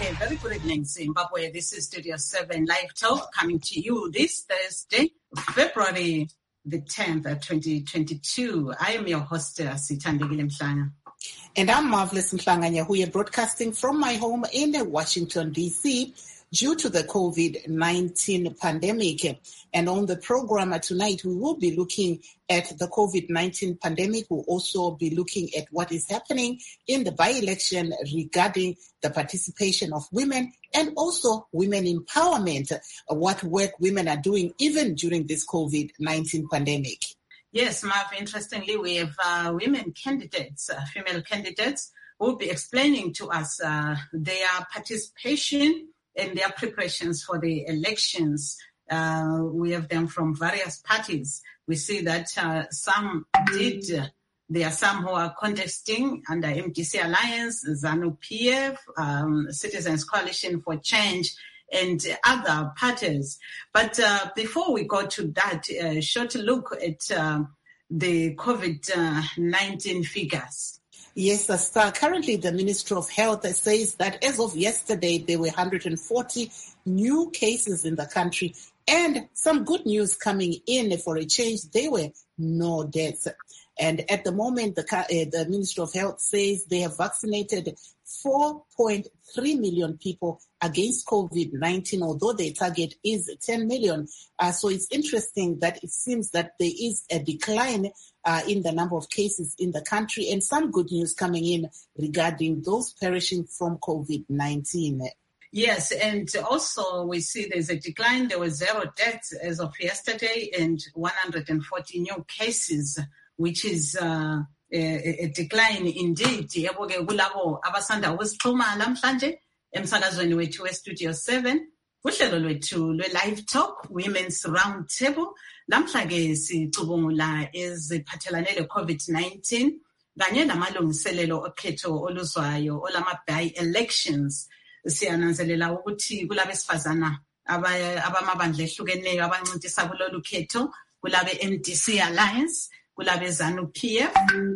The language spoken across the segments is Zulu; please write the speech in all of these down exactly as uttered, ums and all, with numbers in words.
A very good evening, Zimbabwe. This is Studio seven Live Talk coming to you this Thursday, February the tenth, twenty twenty-two. I am your host, Sithandegile Mhlanga. And I'm Marvelous Mhlanga Nyahuye, broadcasting from my home in Washington, D C, due to the COVID nineteen pandemic. And on the program tonight, we will be looking at the COVID nineteen pandemic. We'll also be looking at what is happening in the by-election regarding the participation of women and also women empowerment, what work women are doing even during this COVID nineteen pandemic. Yes, Marv, interestingly, we have uh, women candidates, uh, female candidates, who will be explaining to us uh, their participation and their preparations for the elections. Uh, we have them from various parties. We see that uh, some did, uh, there are some who are contesting under M D C Alliance, ZANU-P F, um, Citizens Coalition for Change, and other parties. But uh, before we go to that, a uh, short look at uh, the COVID nineteen figures. Yes, Star. Currently, the Ministry of Health says that as of yesterday, there were one hundred forty new cases in the country. And some good news coming in for a change, there were no deaths. And at the moment, the, uh, the Ministry of Health says they have vaccinated four point three million people against COVID nineteen, although their target is ten million. Uh, so it's interesting that it seems that there is a decline uh, in the number of cases in the country, and some good news coming in regarding those perishing from COVID nineteen. Yes, and also we see there's a decline. There were zero deaths as of yesterday and one hundred forty new cases, which is uh, a, a decline indeed. Yebo-ke kulabo abasanda ukusixhuma namhlanje emsakazweni wethu we-Studio seven, kuhlelo lwethu lwe-Live Talk, Women's Round Table. Namhla-ke sicubungula eziphathelane le-COVID nineteen kanye namalungiselelo okhetho oluzwayo olama-by-elections. Siyananzelela ukuthi kulabesifazana abamabandla ehlukeneyo abancintisa kulolu khetho, kulabe M D C Alliance, kulabe ZANU-P F,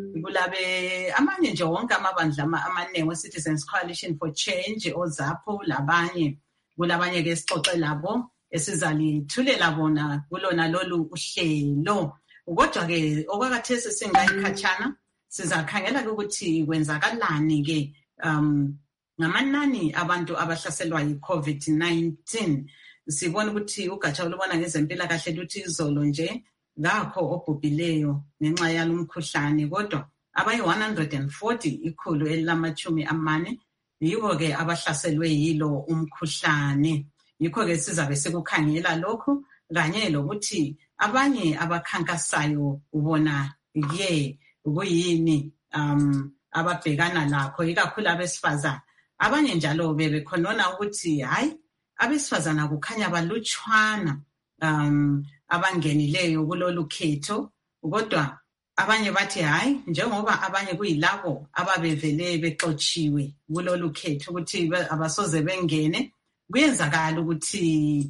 kulabe amanye nje wonke amabandla amanengi, Citizens Coalition for Change, oZAPO, labanye. Kulabanye ke sixoxe labo esizalithulela bona kulona lolu uhlelo. Kodwa ke okwakhathesi singayikhatshana sizakhangela ukuthi kwenzakalani ke um ngamanani abantu abahlaselwa yi-COVID nineteen. Sibona ukuthi ugatsha olubona ngezempilakahle luthi izolo nje ngakho obhubhileyo ngenxa yalo mkhuhlane, kodwa abayi one hundred forty ikhulu elilamachumi amane yibo-ke abahlaselwe yilo umkhuhlane. Yikho-ke sizabe sikukhangela lokhu kanye lokuthi abanye abakhankasayo ubona ye kuyini um ababhekana lakho, ikakhulu abesifazana. Abanye njalo bebekhonona ukuthi hayi abesifazana kukhanya balutshwana um abangenileyo kulolu khetho, kodwa abanye bathi hayi njengoba abanye kuyilabo ababevele bexotshiwe kulolu khetho ukuthi abasoze bengene, kuyenzakala ukuthi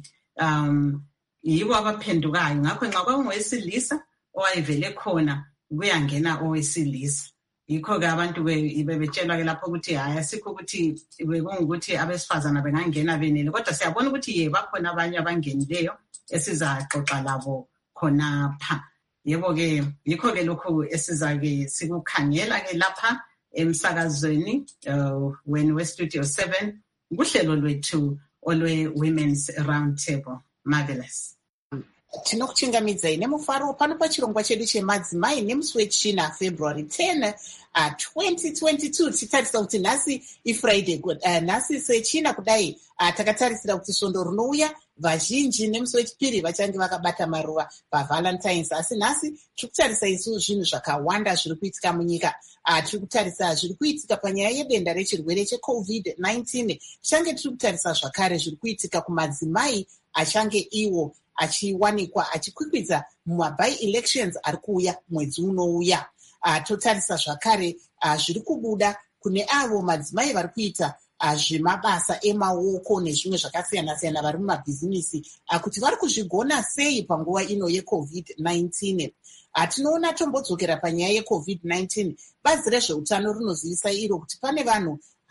um yibo abaphendukayo. Ngakho nxa kwangowesilisa owayevele khona kuyangena owesilisa. Yikho-ke abantu bebetshelwa ke lapho ukuthi hayi asikho ukuthi bekungukuthi abesifazana bengangena benele, kodwa siyabona ukuthi ye bakhona abanye abangenileyo esizaxoxa labo khonapha. Yebo-ke yikho-ke lokhu esizake sikukhangela-ke lapha emsakazweni uh, wenu we-Studio seven kuhlelo lwethu olwe-Women's Round Table. Marvelous. Tinokuchingamidzai nemufaro pano pachirongwa chedu chemadzimai nemusi wechina February tenth, uh, twenty twenty-two. Titarisa kuti nhasi iFriday, uh, nhasi sechina kudai uh, takatarisira kuti svondo rinouya vazhinji nemusi wechipiri vachange vakabata maruva pavalentines, asi nhasi tiri kutarisa isu zvinhu zvakawanda zviri kuitika munyika. Uh, tiri kutarisa zviri kuitika panyaya yedenda rechirwere cheCovid nineteen. Tichange tiri kutarisa zvakare zviri kuitika kumadzimai achange iwo achiwanikwa achikwikwidza mumaby-elections ari kuuya mwedzi unouya. Uh, totarisa zvakare uh, zviri kubuda kune avo madzimai vari kuita uh, zvemabasa emaoko nezvimwe zvakasiyana-siyana vari mumabhizinisi uh, kuti vari kuzvigona sei panguva ino yeCovid nineteen. Uh, tinoona tombodzokera panyaya yeCovid nineteen. Bazi rezveutano rinozivisa iro kuti pane vanhu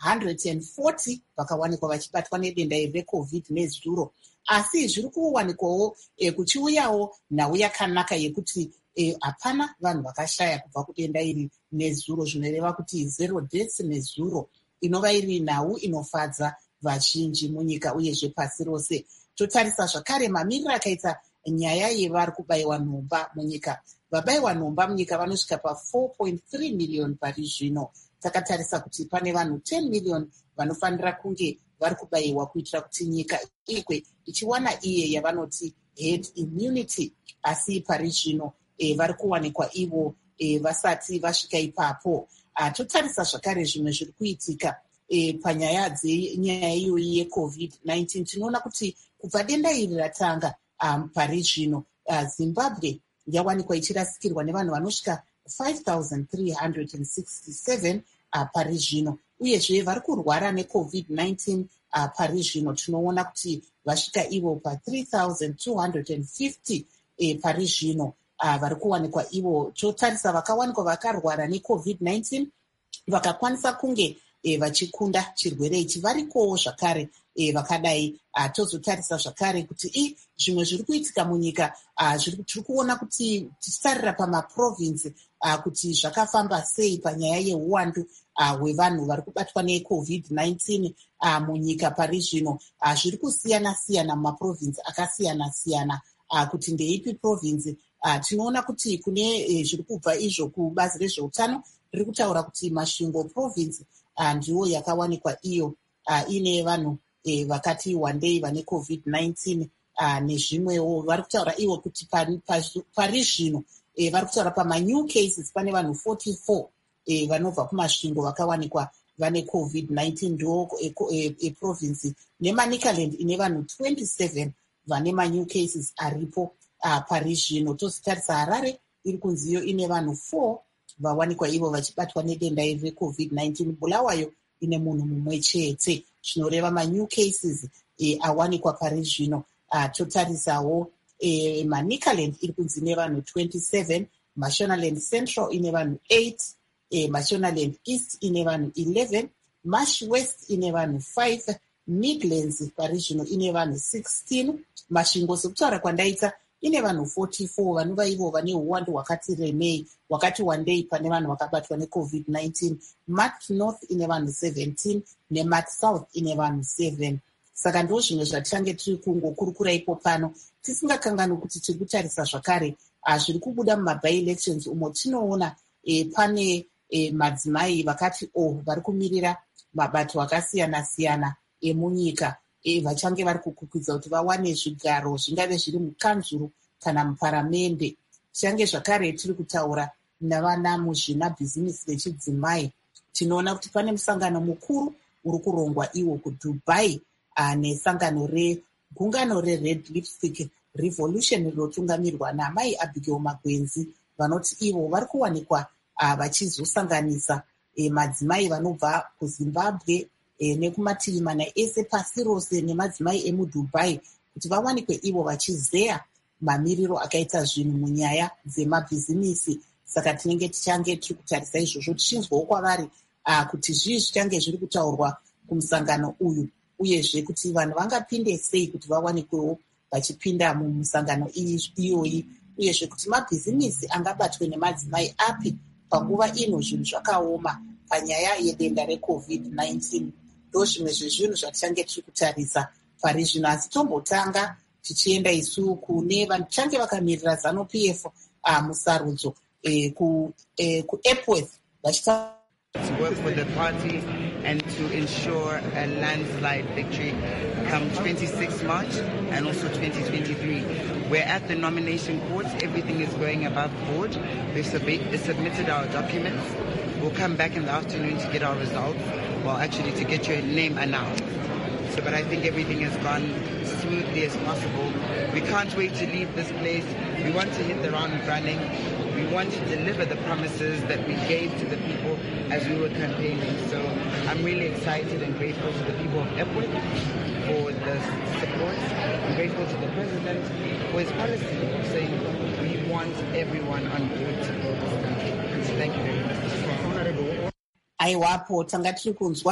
one hundred forty vakawanikwa vachibatwa nedenda iri recovid nezuro. Asi zviri kuwanikwawo e, kuchiuyawo nhau yakanaka yekuti hapana e, vanhu vakashaya kubva kudenda iri nezuro, zvinoreva kuti zero deaths nezuro, inova iri nhau inofadza vazhinji munyika uyezve pasi rose. Totarisa zvakare mamiriro akaita nyaya yevari kubayiwa nhomba munyika. Vabayiwa nhomba munyika vanosvika pa four point three million pari zvino. Takatarisa kuti pane vanhu ten million vanofanira kunge vari kubayiwa kuitira kuti nyika ikwe ichiwana iye yavanoti herd immunity, asi pari zvino e, vari kuwanikwa ivo e, vasati vasvika ipapo. Totarisa zvakare zvimwe zviri kuitika e, panyaya dzenyaya iyoyi yecovid nineteen. Tinoona kuti kubva denda iri ratanga um, pari zvino uh, Zimbabwe yawanikwa ichirasikirwa nevanhu vanosvika five thousand three hundred sixty-seven uh, pari zvino, uyezve vari kurwara necovid nineteen uh, pari zvino tinoona kuti vasvika ivo pa three thousand two hundred fifty eh, pari zvino uh, vari kuwanikwa ivo. Totarisa vakawanikwa vakarwara necovid nineteen vakakwanisa kunge e, vachikunda chirwere ichi varikowo zvakare e, vakadai. Uh, tozotarisa zvakare kuti i zvimwe zviri kuitika munyika uh, tiri kuona kuti tichitarira pamaprovinsi uh, kuti zvakafamba sei panyaya yeuwandu hwevanhu uh, vari kubatwa necovid nineteen uh, munyika pari zvino. Uh, zviri kusiyana-siyana mumaprovinsi akasiyana-siyana uh, kuti ndeipi provinsi. Uh, tinoona kuti kune eh, zviri kubva izvo kubazi rezveutano riri kutaura kuti Masvingo province uh, ndiwo yakawanikwa iyo uh, ine vanhu eh, vakati wandei vane covid nineteen uh, nezvimwewo. Vari kutaura iwo kuti pari, pari zvino eh, vari kutaura pamanew cases pane vanhu forty-four eh, vanobva kumasvingo vakawanikwa vane covid nineteen ndiwo eprovinsi e, e, neManicaland ine vanhu twenty-seven vane manew cases aripo uh, pari zvino. Tozitarisa Harare iri kunziyo ine vanhu four vawanikwa ivo vachibatwa nedenda iri recovid nineteen. Bulawayo ine munhu mumwe chete, zvinoreva manew cases e, awanikwa pari zvino. Uh, totarisawo e, Manicaland iri kunzi nevanhu twenty-seven, Mashonaland Central ine vanhu eight, e, Mashonaland East ine vanhu eleven, Marsh West ine vanhu five, Midlands pari zvino ine vanhu sixteen, Masvingo sekutaura kwandaita ine vanhu forty-four vanova ivo vane uwandu hwakati remei hwakati wandei pane vanhu vakabatwa necovid nineteen. Mat North ine vanhu seventeen neMat South ine vanhu seven. Saka ndo zvimwe zvatichange tiri kungokurukura ipo pano, tisingakangani kuti tiri kutarisa zvakare zviri kubuda mumaby elections umo tinoona e, pane e, madzimai vakati o oh, vari kumirira mabato akasiyana-siyana emunyika e, vachange vari kukukwidza kuti vawane zvigaro zvingave zviri mukanzuru kana muparamende. Tichange zvakare tiri kutaura navana muzvinabhizinisi vechidzimai, tinoona kuti pane musangano mukuru uri kurongwa iwo kuDubai uh, nesangano regungano reRed Lipstick Revolution rinotungamirwa namai Abigail Magwenzi, vanoti ivo vari kuwanikwa uh, vachizosanganisa eh, madzimai vanobva kuZimbabwe eh, nekumativi mana ese pasi rose nemadzimai emuDubai kuti vawanikwe ivo vachizeya mamiriro akaita zvinhu munyaya dzemabhizinisi. Saka tinenge tichange tiri kutarisa izvozvo tichinzwawo kwavari uh, kuti zvii zvichange zviri kutaurwa kumusangano uyu, uyezve kuti vanhu vangapinde sei kuti vawanikwewo vachipinda mumusangano iyoyi, uyezve kuti mabhizinisi angabatwe nemadzimai api panguva ino zvinhu zvakaoma panyaya yedenda recovid nineteen. Ndo zvimwe zvezvinhu zvatichange tiri kutarisa pari zvino, asi tombotanga tichienda isu kune vanhu tichange vakamirira ZANU P F uh, musarudzo eh, ku, eh, ku Epworth vachita to work with the party and to ensure a landslide victory come twenty-sixth March and also twenty twenty-three. We're at the nomination court. Everything is going above board. We've sub- submitted our documents. We'll come back in the afternoon to get our results. Well, actually to get your name announced. So, but I think everything has gone smoothly as possible. We can't wait to leave this place. We want to hit the ground running. We want to deliver the promises that we gave to the people as we were campaigning. So I'm really excited and grateful to the people of Epworth for the support. I'm grateful to the President for his policy of saying we want everyone on board to build this country. So thank you very much. Aiwapo tanga tiri kunzwa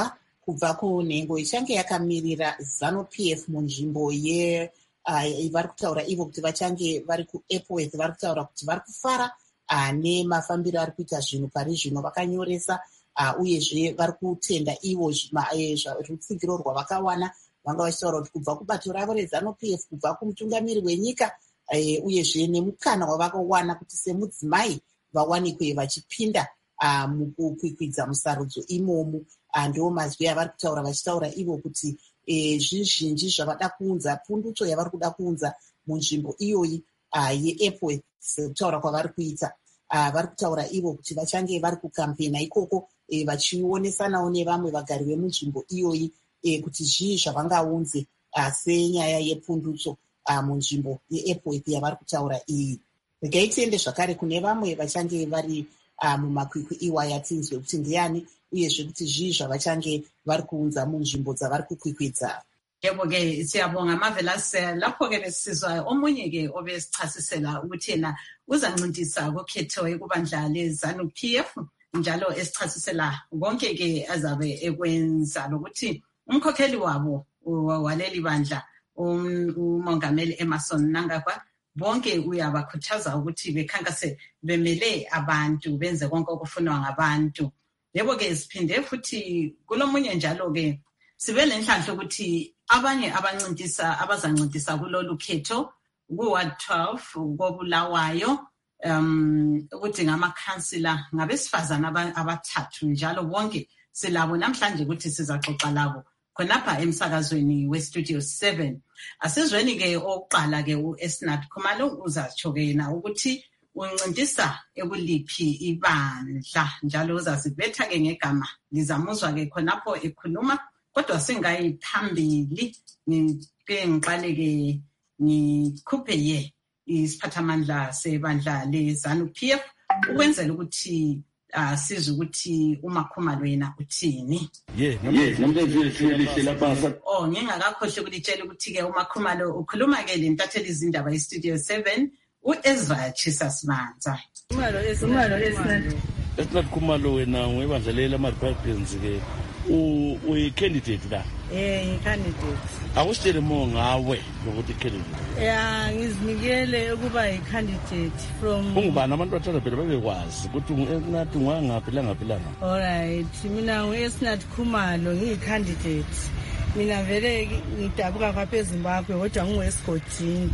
kubva kunhengo ichange yakamirira ZANU-P F munzvimbo ye uh, vari kutaura ivo kuti vachange vari kuEpworth vari kutaura kuti vari kufara uh, nemafambiro ari kuita zvinhu pari zvino vakanyoresa uh, uyezve vari kutenda ivo rutsigiro rwavakawana vanga vachitaura kuti kubva kubato ravo reZANU-P F kubva kumutungamiri wenyika uh, uyezve nemukana wavakawana kuti semudzimai vawanikwe vachipinda uh, mukukwikwidza musarudzo imomu. Ndo mazwi avari kutaura vachitaura ivo kuti e, zvizhinji zvavada kuunza pundutso yavari kuda kuunza munzvimbo iyoyi uh, yeEpworth sekutaura kwavari kuita uh, vari kutaura ivo kuti vachange vari kukampena ikoko e, vachionesanawo nevamwe vagari vemunzvimbo iyoyi e, kuti zvii zvavangaunze uh, senyaya yepundutso uh, munzvimbo yeEpworth yavari kutaura iyi. Regai tiende zvakare kune vamwe vachange vari uh, mumakwikwi iwaya tinzwe kuti ndiani uyezve kuti zvii zvavachange vari kuunza munzvimbo dzavari kukwikwidza. Yebo-ke siyabonga Marvelous. Lapho-ke besizwa omunye-ke obesichasisela ukuthi yena uzancintisa kukhetho ekubandla leZANU-P F njalo esichasisela konke-ke azabe ekwenza lokuthi umkhokheli wabo waleli bandla umongameli Emmerson Mnangagwa bonke uyabakhuthaza ukuthi bekhankase bemele abantu benze konke okufunwa ngabantu. Yebo-ke siphinde futhi kulomunye njalo-ke sibe lenhlanhla ukuthi abanye abancintisa abazancintisa kulolu khetho ku-Ward twelve koBulawayo um ukuthi ngamakhansila ngabesifazana abathathu njalo bonke silabo namhlanje ukuthi sizaxoxa labo khonapha emsakazweni weStudio seven. Asizweni-ke oqala-ke u-Esnat Khumalo uzatsho-ke yena ukuthi uncintisa ekuliphi ibandla njalo uzasibetha-ke ngegama ngizamuzwa-ke khonapho ekhuluma kodwa singayi phambili ngike ngiqale-ke ngikhuphe ye isiphathamandla sebandla leZANU-P F ukwenzela ukuthi uh, sizwe ukuthi uMakhumalo yena uthini. Ye namhlanje lapha oh ngingakakhohle ukulitshela ukuthi-ke uMakhumalo ukhuluma-ke le ntatheli izindaba yeStudio seven u-Ezra Chisasimanza. Khumalo Esnat Esnat Khumalo wena ngwebandla lama-Republicans-ke uyi-candidate la? Eh, ngi-candidate. Akusitshele mo ngawe lokuthi candidate. Ya, ngizinikele ukuba yi-candidate from... Ungubani abantu bathanda phela babekwazi ukuthi u-Esnat ungangaphi langaphi langa? Alright, mina ngu-Esnat Khumalo ngiyi-candidate. Mina vele ngidabuka kwapha eZimbabwe kodwa ngingu-Esigodini.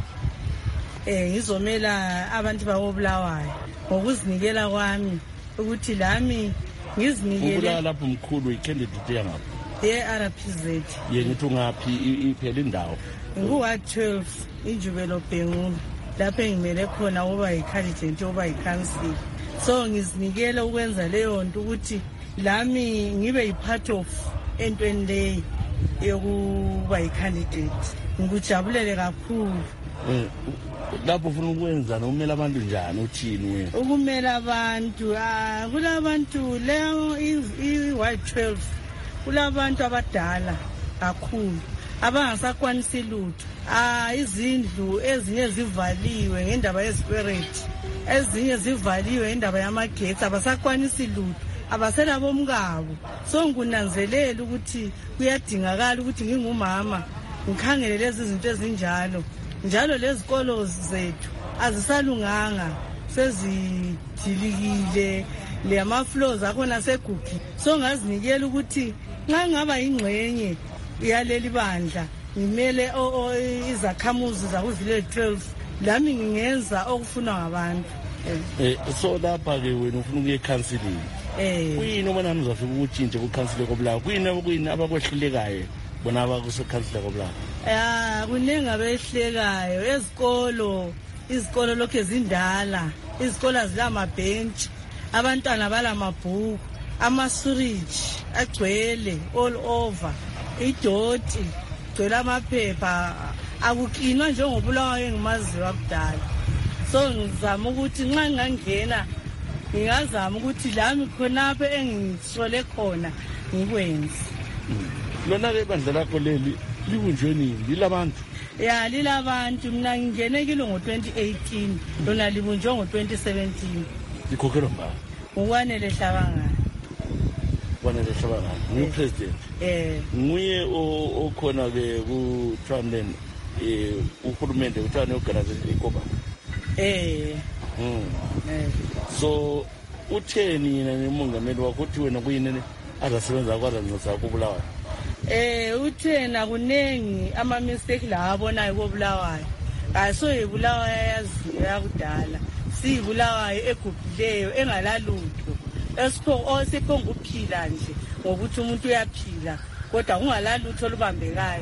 Eh ngizomela abantu bakoBulawayo ngokuzinikela kwami ukuthi lami ngizinikele ukula lapho mkhulu i-candidate yangaphi ye-R P Z ye ngithi ungaphi iphela indawo ngu-Ward twelve iNjubelo Bhengu lapho engimele khona ukuba yi-candidate yokuba yi-council. So ngizinikele ukwenza leyo nto ukuthi lami ngibe yi-part of entweni leyi yokuba yi-candidate. Ngikujabulele kakhulu. Lapho ufuna ukwenza nomela abantu njani uthini wena? Ukumela abantu ah kulabantu leyo i-Ward twelve kulabantu abadala kakhulu abangasakwanisi lutho. Ah izindlu ezinye zivaliwe ngendaba yezikweleti, ezinye zivaliwe ngendaba yamagetsi, abasakwanisi lutho, abasela bomkabo. So ngunanzelela ukuthi kuyadingakala ukuthi ngingumama ngikhangele lezi zinto ezinjalo. Njalo lezikolo zethu azisalunganga, sezijilikile, le ama-floors akhona segugi. So ngazinikela ukuthi nxa ngaba ingxenye yaleli bandla ngimele izakhamuzi zaku-Village twelve lami ngingenza okufunwa ngabantu. Eh so lapha-ke wena ufuna ukuye ekhansilini. Eh kuyini obona nizafika ukutshintshe kukhansile koBulawayo? Kuyini kuyini abakwehlulekayo bona abakusekhansile koBulawayo? Ya kuningi abehlekayo ezikolo, izikolo lokho zindala, izikolo zilamabhentshi, abantwana balamabhuku, amasuriji agcwele all over, idoti gcwele amaphepha, akuklinwa njengoBulawayo engimaziyo wakudala. So ngizama ukuthi nxa ngingangena ngingazama ukuthi lami khonapho engisole khona ngikwenze. Lona-ke ibandla lakho leli libunjwe nini? Lilabantu? Ya lilabantu. Mina ngingene kilo ngo-twenty eighteen, lona libunjwe ngo-twenty seventeen. Likhokhelwa mbani? Ngokwanele Hlabangani. ufanele Shabangani ngupresident eh nguye okhona ke ku Tshwane eh uhulumende uthane organization ikoba eh mm eh so utheni yena nemongameli wakho uthi wena kuyini azasebenza kwaZanzibar kubulawayo eh uthena kunengi ama mistake la abonayo kobulawayo aso yibulawayo yazi yakudala sibulawayo egubhileyo engalalutho esipho osiphonga ukuphila nje ngokuthi umuntu uyaphila kodwa kungalalutho olubambekayo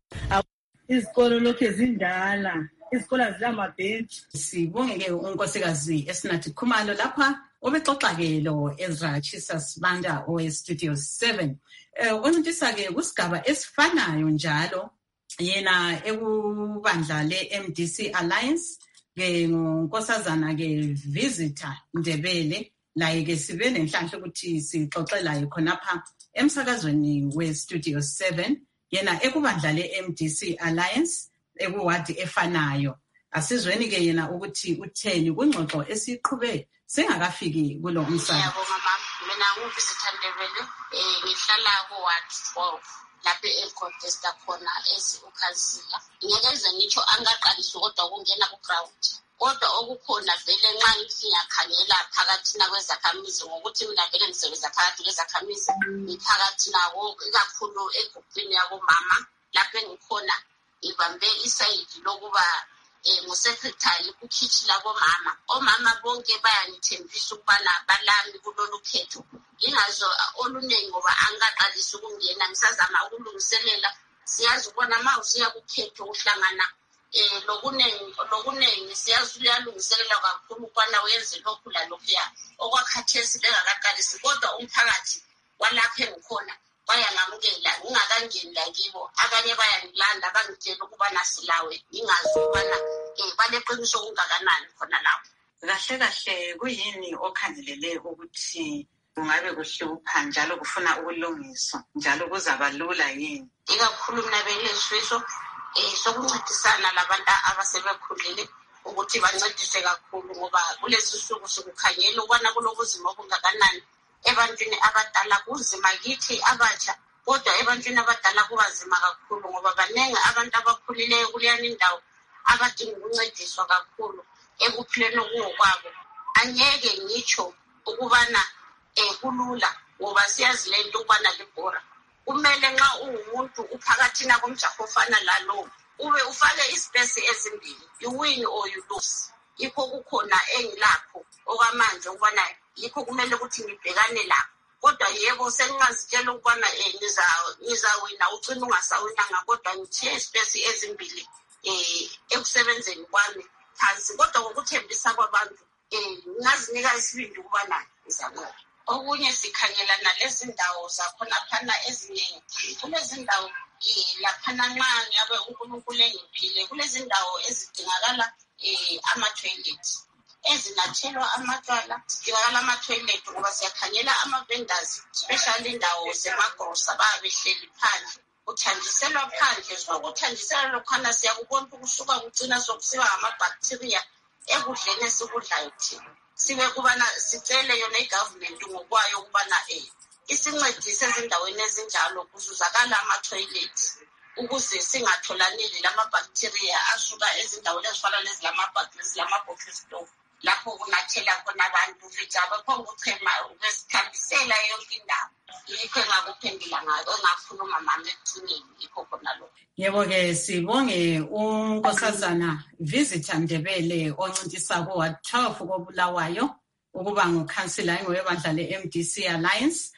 izikolo lokho ezindala izikolo zilamabhentshi. Sibonge-ke unkosikazi Esinathi Khumalo lapha obexoxa-ke lo Ezra Chisa Sibanda owe-Studio seven. Um oncintisa-ke kusigaba esifanayo njalo yena ekubandla le-M D C Alliance ke ngunkosazana-ke Visitor Ndebele laye-ke sibe nenhlanhla ukuthi sixoxe laye khonapha emsakazweni we-Studio seven yena ekubandla le-M D C Alliance ekuwadi efanayo. Asizweni-ke yena ukuthi utheni kungxoxo esiqhube sengakafiki kulo umsana. Ngiyabonga mama, mina ngu-Visitor Ndebele, eh ngihlala ku-ward twelve lapho e-contesta khona esi-ukhansila. Ngiyakeze ngitsho angaqalisi kodwa ukungena ku-ground. Kodwa okukhona vele nxa ngithi ngiyakhangela phakathi kwezakhamizi ngokuthi mina vele ngisebenza phakathi kwezakhamizi ngiphakathi nabo ikakhulu egruphini yabomama lapho engikhona ibambe isayidi lokuba ngu-secretary kukhitshi labomama. Omama bonke bayangithembisa ukubana balami kulolu khetho ingazo oluningi ngoba angaqalisi ukungena ngisazama ukulungiselela. Siyazi ukubona ma usiya kukhetho uhlangana eh lokunengi lokunengi siyazi uyalungiselela kakhulu ukubana uyenze lokhu lalokhuya okwakhathesi bengakaqalisi kodwa umphakathi walapha engikhona bayangamukela ngingakangeni la kibo abanye bayangilanda bangitshela ukubana silawe ngingazi ukubana eh baleqiniso kungakanani khona lapho. Kahle kahle kuyini okhangelele ukuthi kungabe kuhlupha njalo kufuna ukulungiswa njalo kuzaba lula yini? Ikakhulu mina belesifiso eh sokuncedisana labantu abasebekhulile ukuthi bancedise kakhulu ngoba kulezi nsuku sikukhangela ukubana kulokuzima okungakanani ebantwini abadala kunzima kithi abatsha kodwa ebantwini abadala kubazima kakhulu ngoba banenge abantu abakhulileyo kuleyani indawo abadinga ukuncediswa kakhulu ekuphileni ngokwabo. Angeke ngitsho ukubana eh kulula ngoba siyazi lento ukubana libhora. Kumele nxa ungumuntu uphakathi komjaho ofana lalo ube ufake ispace ezimbili, you win or you lose. Yikho kukhona engilapho okwamanje ukubana yikho kumele ukuthi ngibhekane la. Kodwa yebo sengazitshela ukubana eh niza nizawina ucina ungasawinanga kodwa ngithiye ispace ezimbili eh ekusebenzeni kwami phansi kodwa ngokuthembisa kwabantu eh ngazinika isibindi ukubana ngizakwenza. Okunye sikhangela nalezi ndawo zakhona phana eziningi kulezi ndawo eh laphana nxa ngabe uNkulunkulu engiphile kulezi ndawo ezidingakala eh ama-toilet ezinathelwa amatwala sidingakala ama-toilet ngoba siyakhangela ama-vendors especially indawo zemagrosa babehleli phandle uthanjiselwa phandle sokuthanjisela lokhana siyakubona ukusuka kucina sokusiba ngama-bacteria ekudleni esikudlayo thina. Sibe kubana sicele yona igovernment ngokwayo ukubana eh isincedise ezindaweni ezinjalo kuzuzakala ama-toilet ukuze singatholaneli lama-bacteria asuka ezindaweni ezifana lezi lama-bacteria lama-bottle stove lapho kunathela khona abantu futhi abakhona ukuchema ukwesithambisela yonke indawo. Yikho engakuphendula ngayo engakhuluma mama ekucineni yikho khona lokho. Yebo-ke sibonge unkosazana Visitor Ndebele oncintisa ku-ward twelve kobulawayo ukuba ngukhansila webandla le-M D C Alliance.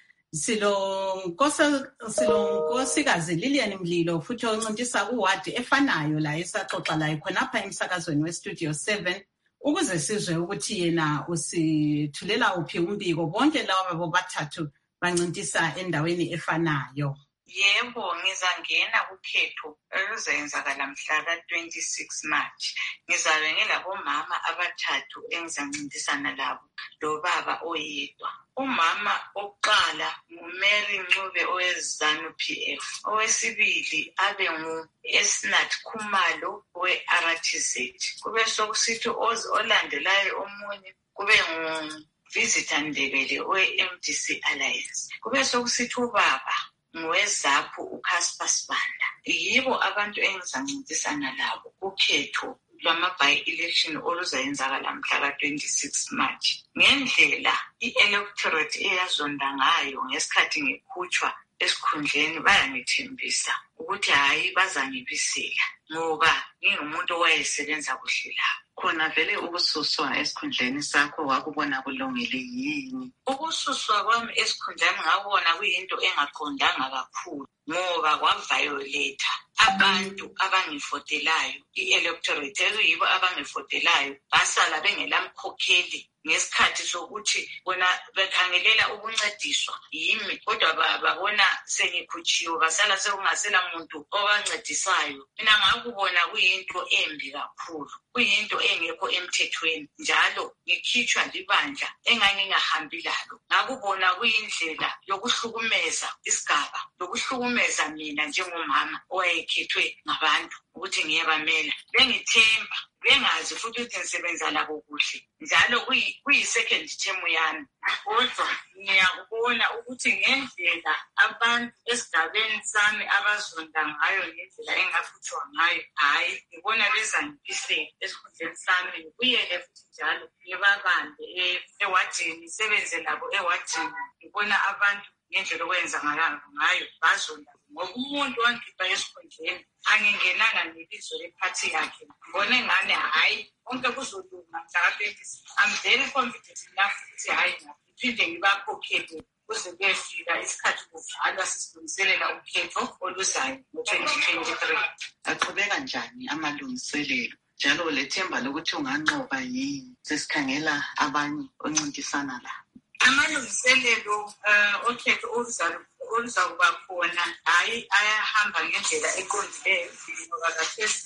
Silo nkosikazi Lilian Mlilo futhi oncintisa ku-ward efanayo la esaxoxa la khonapha emsakazweni we-Studio seven ukuze sizwe ukuthi yena usithulela uphi umbiko bonke laba bobathathu bancintisa endaweni efanayo. Yebo, ngizangena kukhetho oluzenzakala mhla ka twenty-six March. Ngizabe ngilabomama abathathu engizancintisana labo lo baba oyedwa. Umama oqala nguMary Ncube oweZanu P F. Owesibili abe ngu Esinathi Khumalo we-R T Z. Kube sokusithi olandelayo omunye kube ngu Visitor Ndebele we-M D C Alliance. Kube sokusithi ubaba ngowezapho uCasper Sibanda. Yibo abantu engizancintisana labo kukhetho lwama-by-election oluzayenzakala mhla ka twenty-six March. Ngendlela i-electorate eyazonda ngayo ngesikhathi ngikhutshwa esikhundleni bayangithembisa ukuthi hayi bazangibisela ngoba ngingumuntu owayesebenza kuhle la. Khona vele ukususwa esikhundleni sakho wakubona kulungile yini? Ukususwa kwami esikhundleni ngabona kuyinto engaqondanga kakhulu ngoba kwaviolate abantu abangifotelayo, i-electorate eyibo abangifotelayo basala bengelamkhokheli ngesikhathi sokuthi bona bekhangelela ukuncediswa yimi, kodwa babona sengikhutshiwe basala sekungasela muntu obancedisayo. Mina ngakubona kuyinto embi kakhulu, kuyinto engekho emthethweni, njalo ngikhitshwa libandla engangingahambi lalo. Ngakubona kuyindlela yokuhlukumeza isigaba, yokuhlukumeza mina njengomama owayekhethwe ngabantu ukuthi ngiyabamela. Bengithemba bengazi futhi ukuthi ngisebenza labo kuhle, njalo kuyi-second term yami. Kodwa ngiyakubona ukuthi ngendlela abantu esigabeni sami abazonda ngayo, ngendlela engafuthwa ngayo, hayi ngibona bezangibisela esikhundleni sami. Ngibuyele futhi njalo ngibabambe ewadini, ngisebenze labo ewadini. Ngibona abantu ngendlela okwenza ngayo bazonda ngoba umuntu wangikhipha esikhundleni angingenanga nebizo lephathi yakhe. Ngibone ngane hayi konke kuzolunga mhla twenty-six. I'm very confident enough ukuthi hayi ngiphinde ngibakhokhele kuze kuyefika isikhathi kuvalwa sisilungiselela ukhetho oluzayo ngo-twenty twenty-three. Aqhubeka njani amalungiselelo njalo lethemba lokuthi unganqoba yini sesikhangela abanye oncintisana la? Amalungiselelo okhetho oluzakuba khona hayi ayahamba ngendlela eqondileyo ngoba kathesi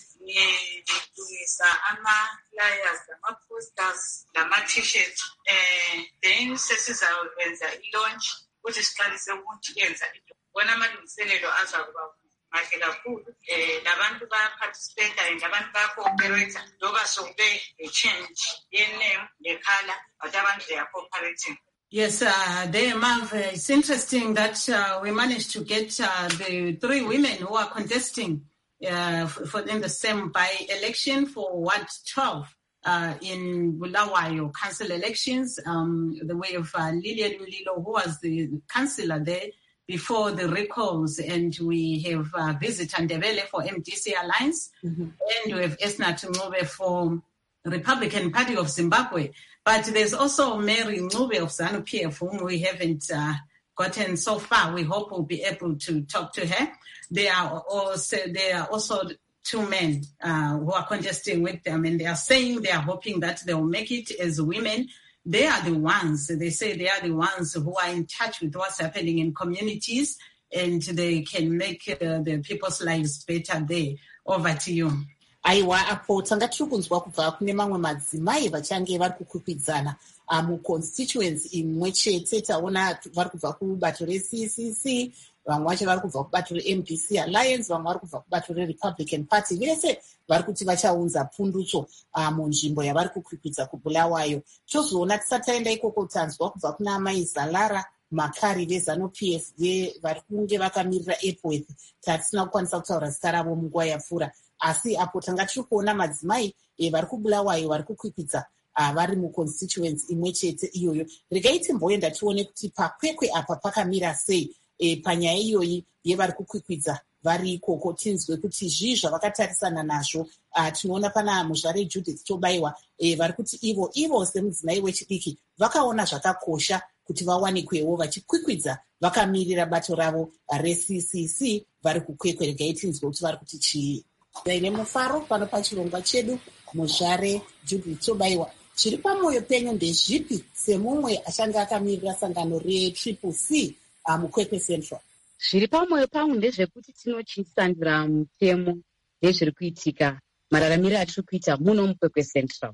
ngilungisa ama-flyers, ama-posters, lama-t-shirts. Um then sesizakwenza i-launch ukuthi siqalise ukuyenza bona amalungiselelo azakuba mahle kakhulu. Um labantu bayaparticipate and abantu baya-cooperate loba sokube a-change ye-name ne-color, but abantu they are cooperating. Yes, uh, there, Mav, uh, it's interesting that uh, we managed to get uh, the three women who are contesting uh, for in the same by-election for Ward twelve uh, in Bulawayo council elections. Um, the way of uh, Lillian Mlilo, who was the councillor there before the recalls, and we have uh, Visitor Ndebele for M D C Alliance, mm-hmm. and we have Esna Tumove for Republican Party of Zimbabwe. But there's also Mary Ncube of ZANU-P F, whom we haven't uh, gotten so far. We hope we'll be able to talk to her. There are also, there are also two men uh, who are contesting with them, and they are saying they are hoping that they will make it as women. They are the ones, they say they are the ones who are in touch with what's happening in communities, and they can make uh, the people's lives better there. Over to you. Aiwa, apo tanga tiri kunzwa kubva kune mamwe madzimai vachange vari kukwikwidzana muconstituency imwe chete. Taona vari kubva kubato re-C C C, vamwe vacho vari kubva kubato re-M D C Alliance, vamwe vari kubva kubato re-Republican Party. Vese vari kuti vachaunza pundutso munzvimbo yavari kukwikwidza kuBulawayo. Tozoona tisati taenda ikoko tanzwa kubva kuna amai Zalara Makari veZANU-P F vari kunge vakamirira Epworth. Tatisina kukwanisa kutaura zita ravo munguva yapfuura, asi apo tanga tiri kuona madzimai vari kuBulawayo vari kukwikwidza vari muconstituency imwe chete iyoyo. Regai timboenda tione kuti pakwekwe apa pakamira sei panyaya iyoyi yevari kukwikwidza vari ikoko. Tinzwe kuti zvii zvavakatarisana nazvo. Tinoona pana muzvare Judith Tobayiwa vari kuti ivo ivo semudzimai wechidiki vakaona zvakakosha kuti vawanikwewo vachikwikwidza vakamirira bato ravo re-C C C vari kukwekwe. Regai tinzwe kuti vari kuti chii. Daine mufaro pano pachirongwa chedu muzvare Judith Tobayiwa. Zviri pamwoyo penyu ndezvipi semumwe achange akamirira sangano re-Triple C mukwekwe Central? Zviri pamwoyo pangu ndezvekuti tinochinjisandira mutemo ndezviri kuitika mararamiro atiri kuita muno mukwekwe Central.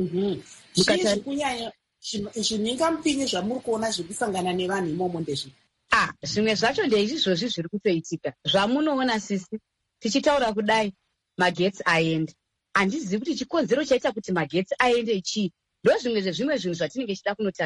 Zvii kunyanya zvinengamupinyi zvamuri kuona zviri kusangana nevanhu imomo ndezvipi? Ah, zvimwe zvacho ndeizvozvi zviri kutoitika zvamunoona sisi tichitaura kudai magetsi aende. Handizivi kuti chikonzero chaita kuti magetsi aende chii. Ndo zvimwe zvezvimwe zvinhu zvatinenge chida kunotarisa.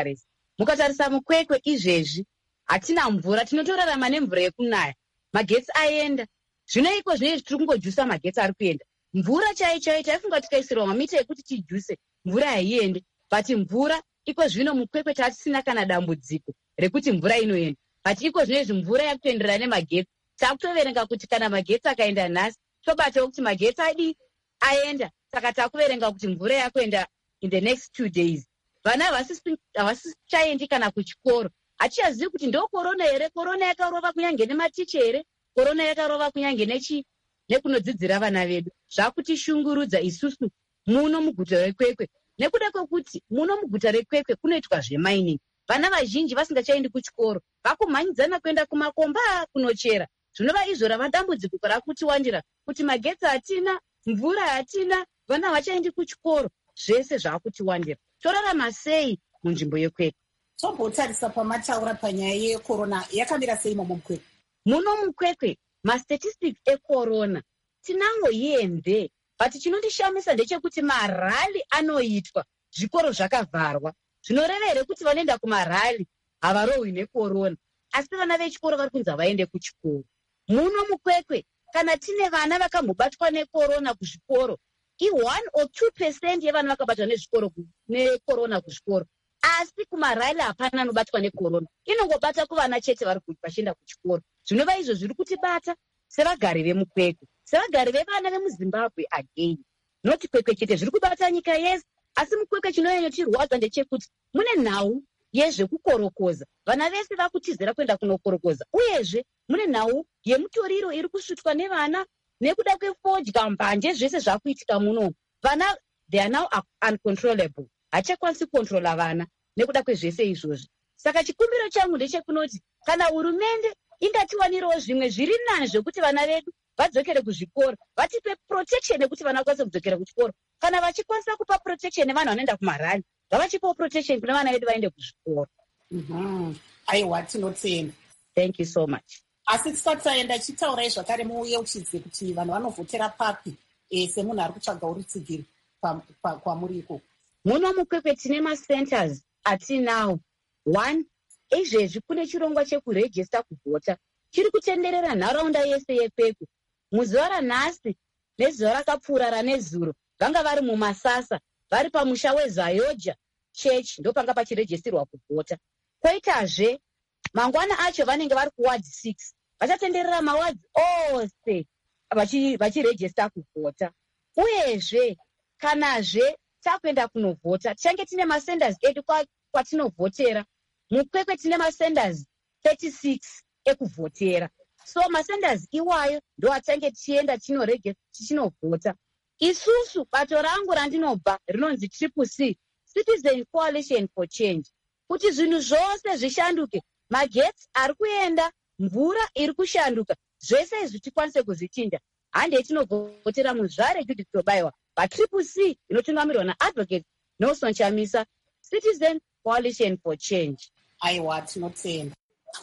mukatarisa mukwekwe izvezvi hatina mvura, tinotorarama nemvura yekunaya, magetsi aenda. Zvino iko zvinezvi tiri kungojusa magetsi ari kuenda. Mvura chai chai taifunga tikaisirwa mamita ekuti tijuse mvura haiende, but mvura iko zvino mukwekwe tatisina kana dambudziko rekuti mvura inoenda, but iko zvinezvi mvura yakutoenderana nemagetsi. Takutoverenga kuti kana magetsi akaenda nhasi tobatawo kuti magetsi adi aenda, saka takuverenga kuti mvura yakuenda in the next two days. Vana havasichaendi kana kuchikoro, hatichazivi kuti ndo korona here. Korona yakarova kunyange nematicha here, korona yakarova kunyange nechi nekunodzidzira vana vedu. Zvakutishungurudza isusu muno muguta rekwekwe, nekuda kwekuti muno muguta rekwekwe kunoitwa zvemining. Vana vazhinji vasingachaendi kuchikoro, vakumhanyidzana kuenda kumakomba kunochera. Zvinova izvo rava dambudziko rakuti wandira kuti magetsi hatina, mvura hatina, vana havachaendi kuchikoro, zvese zvakuti wandira. Torarama sei munzvimbo yekwekwe? Tombotarisa pamataura panyaya yekorona, yakamira sei imomo mukwekwe? Muno mukwekwe mastatistics ekorona tinangoyende, but chinondishamisa ndechekuti marali anoitwa, zvikoro zvakavharwa. Zvinoreva here kuti vanoenda kumarali havarohwi nekorona, asi vana vechikoro vari kunzi vaende kuchikoro. Muno mukwekwe kana tine vana vakambobatwa nekorona kuzvikoro, i-one or two percent yevana vakabatwa nezvikoro nekorona kuzvikoro, asi kumarali hapana anobatwa nekorona. Inongobata kuvana chete vari vachienda kuchikoro. Zvinova izvo zviri kutibata sevagari vemukwekwe, sevagari vevana vemuzimbabwe again. Noti kwekwe chete zviri kubata nyika yese, asi mukwekwe chinonyanyotirwadza ndechekuti mune nhau yezvekukorokoza. Vana vese vakutizira kuenda kunokorokoza, uyezve mune nhau yemutoriro iri kusvutwa nevana nekuda kwefodya, mbanje, zvese zvakuitika muno. Vana they are now uncontrollable, hachakwanisi kukontrola vana nekuda kwezvese izvozvi. Saka chikumbiro changu ndechekunoti kana hurumende ingatiwanirawo zvimwe zviri nani zvekuti vana vedu vadzokere kuzvikoro, vatipe protection yekuti vana vakwanise kudzokera kuchikoro. Kana vachikwanisa kupa protection nevanhu vanoenda kumarani, ngavachipawo protection kuna vana vedu vaende kuzvikoro. Mhm. Aiwa, tinotenda. Thank you so much. Asi tisati taenda chitaurai zvakare muyeuchidze kuti vanhu vanovhotera papi e, semunhu ari kutsvaga urutsigiro kwamuri ikoko. Muno mukwekwe tine macenters atinawo. One, izvezvi kune chirongwa chekurejista kuvhota chiri kutenderera nharaunda yese yekwekwe. Muzuva ranhasi nezuva rakapfuura ranezuro vanga vari mumasasa, vari pamusha weZayoja Church, ndo panga pachirejistirwa kuvhota. Koitazve mangwana acho vanenge vari kuward six, vachatenderera mawards ose vachirejista kuvhota. Uyezve kanazve takuenda kunovhota tichange tine masenders edu kwatinovhotera. Mukwekwe tine masenders thirty-six ekuvhotera, so masenders iwayo ndo atange tienda tichinovhota. Isusu bato rangu randinobva rinonzi Triple C, Citizen Coalition for Change, kuti zvinhu zvose zvishanduke. Magetsi ari kuenda, mvura iri kushanduka, zvese izvi tikwanise kuzvichinja. Hande tinovhotera muzvare Judith Tobaiwa, pa Triple C inotungamirwa naAdvocate Nelson Chamisa, Citizen Coalition for Change. Aiwa, tinotenda.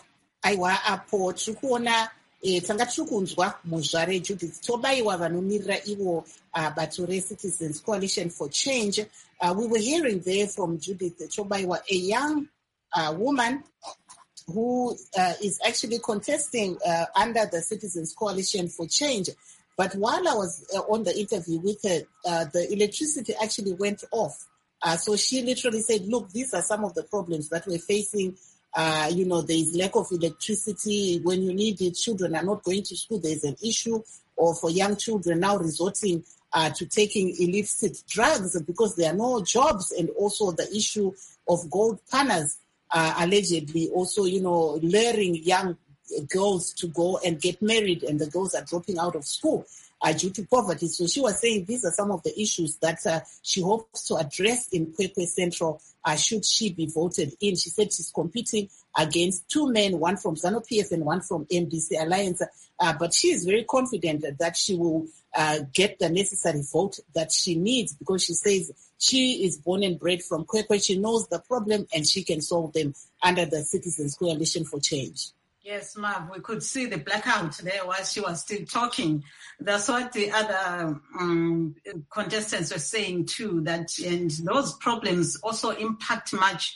Aiwa, apo tiri kuona e, tanga tiri kunzwa muzvare Judith Tobaiwa vanomirira ivo uh, bato reCitizens Coalition for Change. Uh, we were hearing there from Judith Tobaiwa, a young uh, woman who uh, is actually contesting uh, under the Citizens Coalition for Change. But while I was uh, on the interview with her, uh, the electricity actually went off. Uh, so she literally said, look, these are some of the problems that we're facing. Uh, you know, there is lack of electricity. When you need it, children are not going to school. There's an issue. Or for young children now resorting uh, to taking illicit drugs because there are no jobs. And also the issue of gold panners, uh, allegedly also, you know, luring young girls to go and get married, and the girls are dropping out of school uh, due to poverty. So she was saying these are some of the issues that uh, she hopes to address in Kwekwe Central uh, should she be voted in. She said she's competing against two men, one from ZANU-P F and one from M D C Alliance, uh, but she is very confident that she will uh, get the necessary vote that she needs, because she says she is born and bred from Kwekwe. She knows the problem and she can solve them under the Citizens Coalition for Change. Yes, Marv, we could see the blackout there while she was still talking. That's what the other um, contestants were saying too, that and those problems also impact much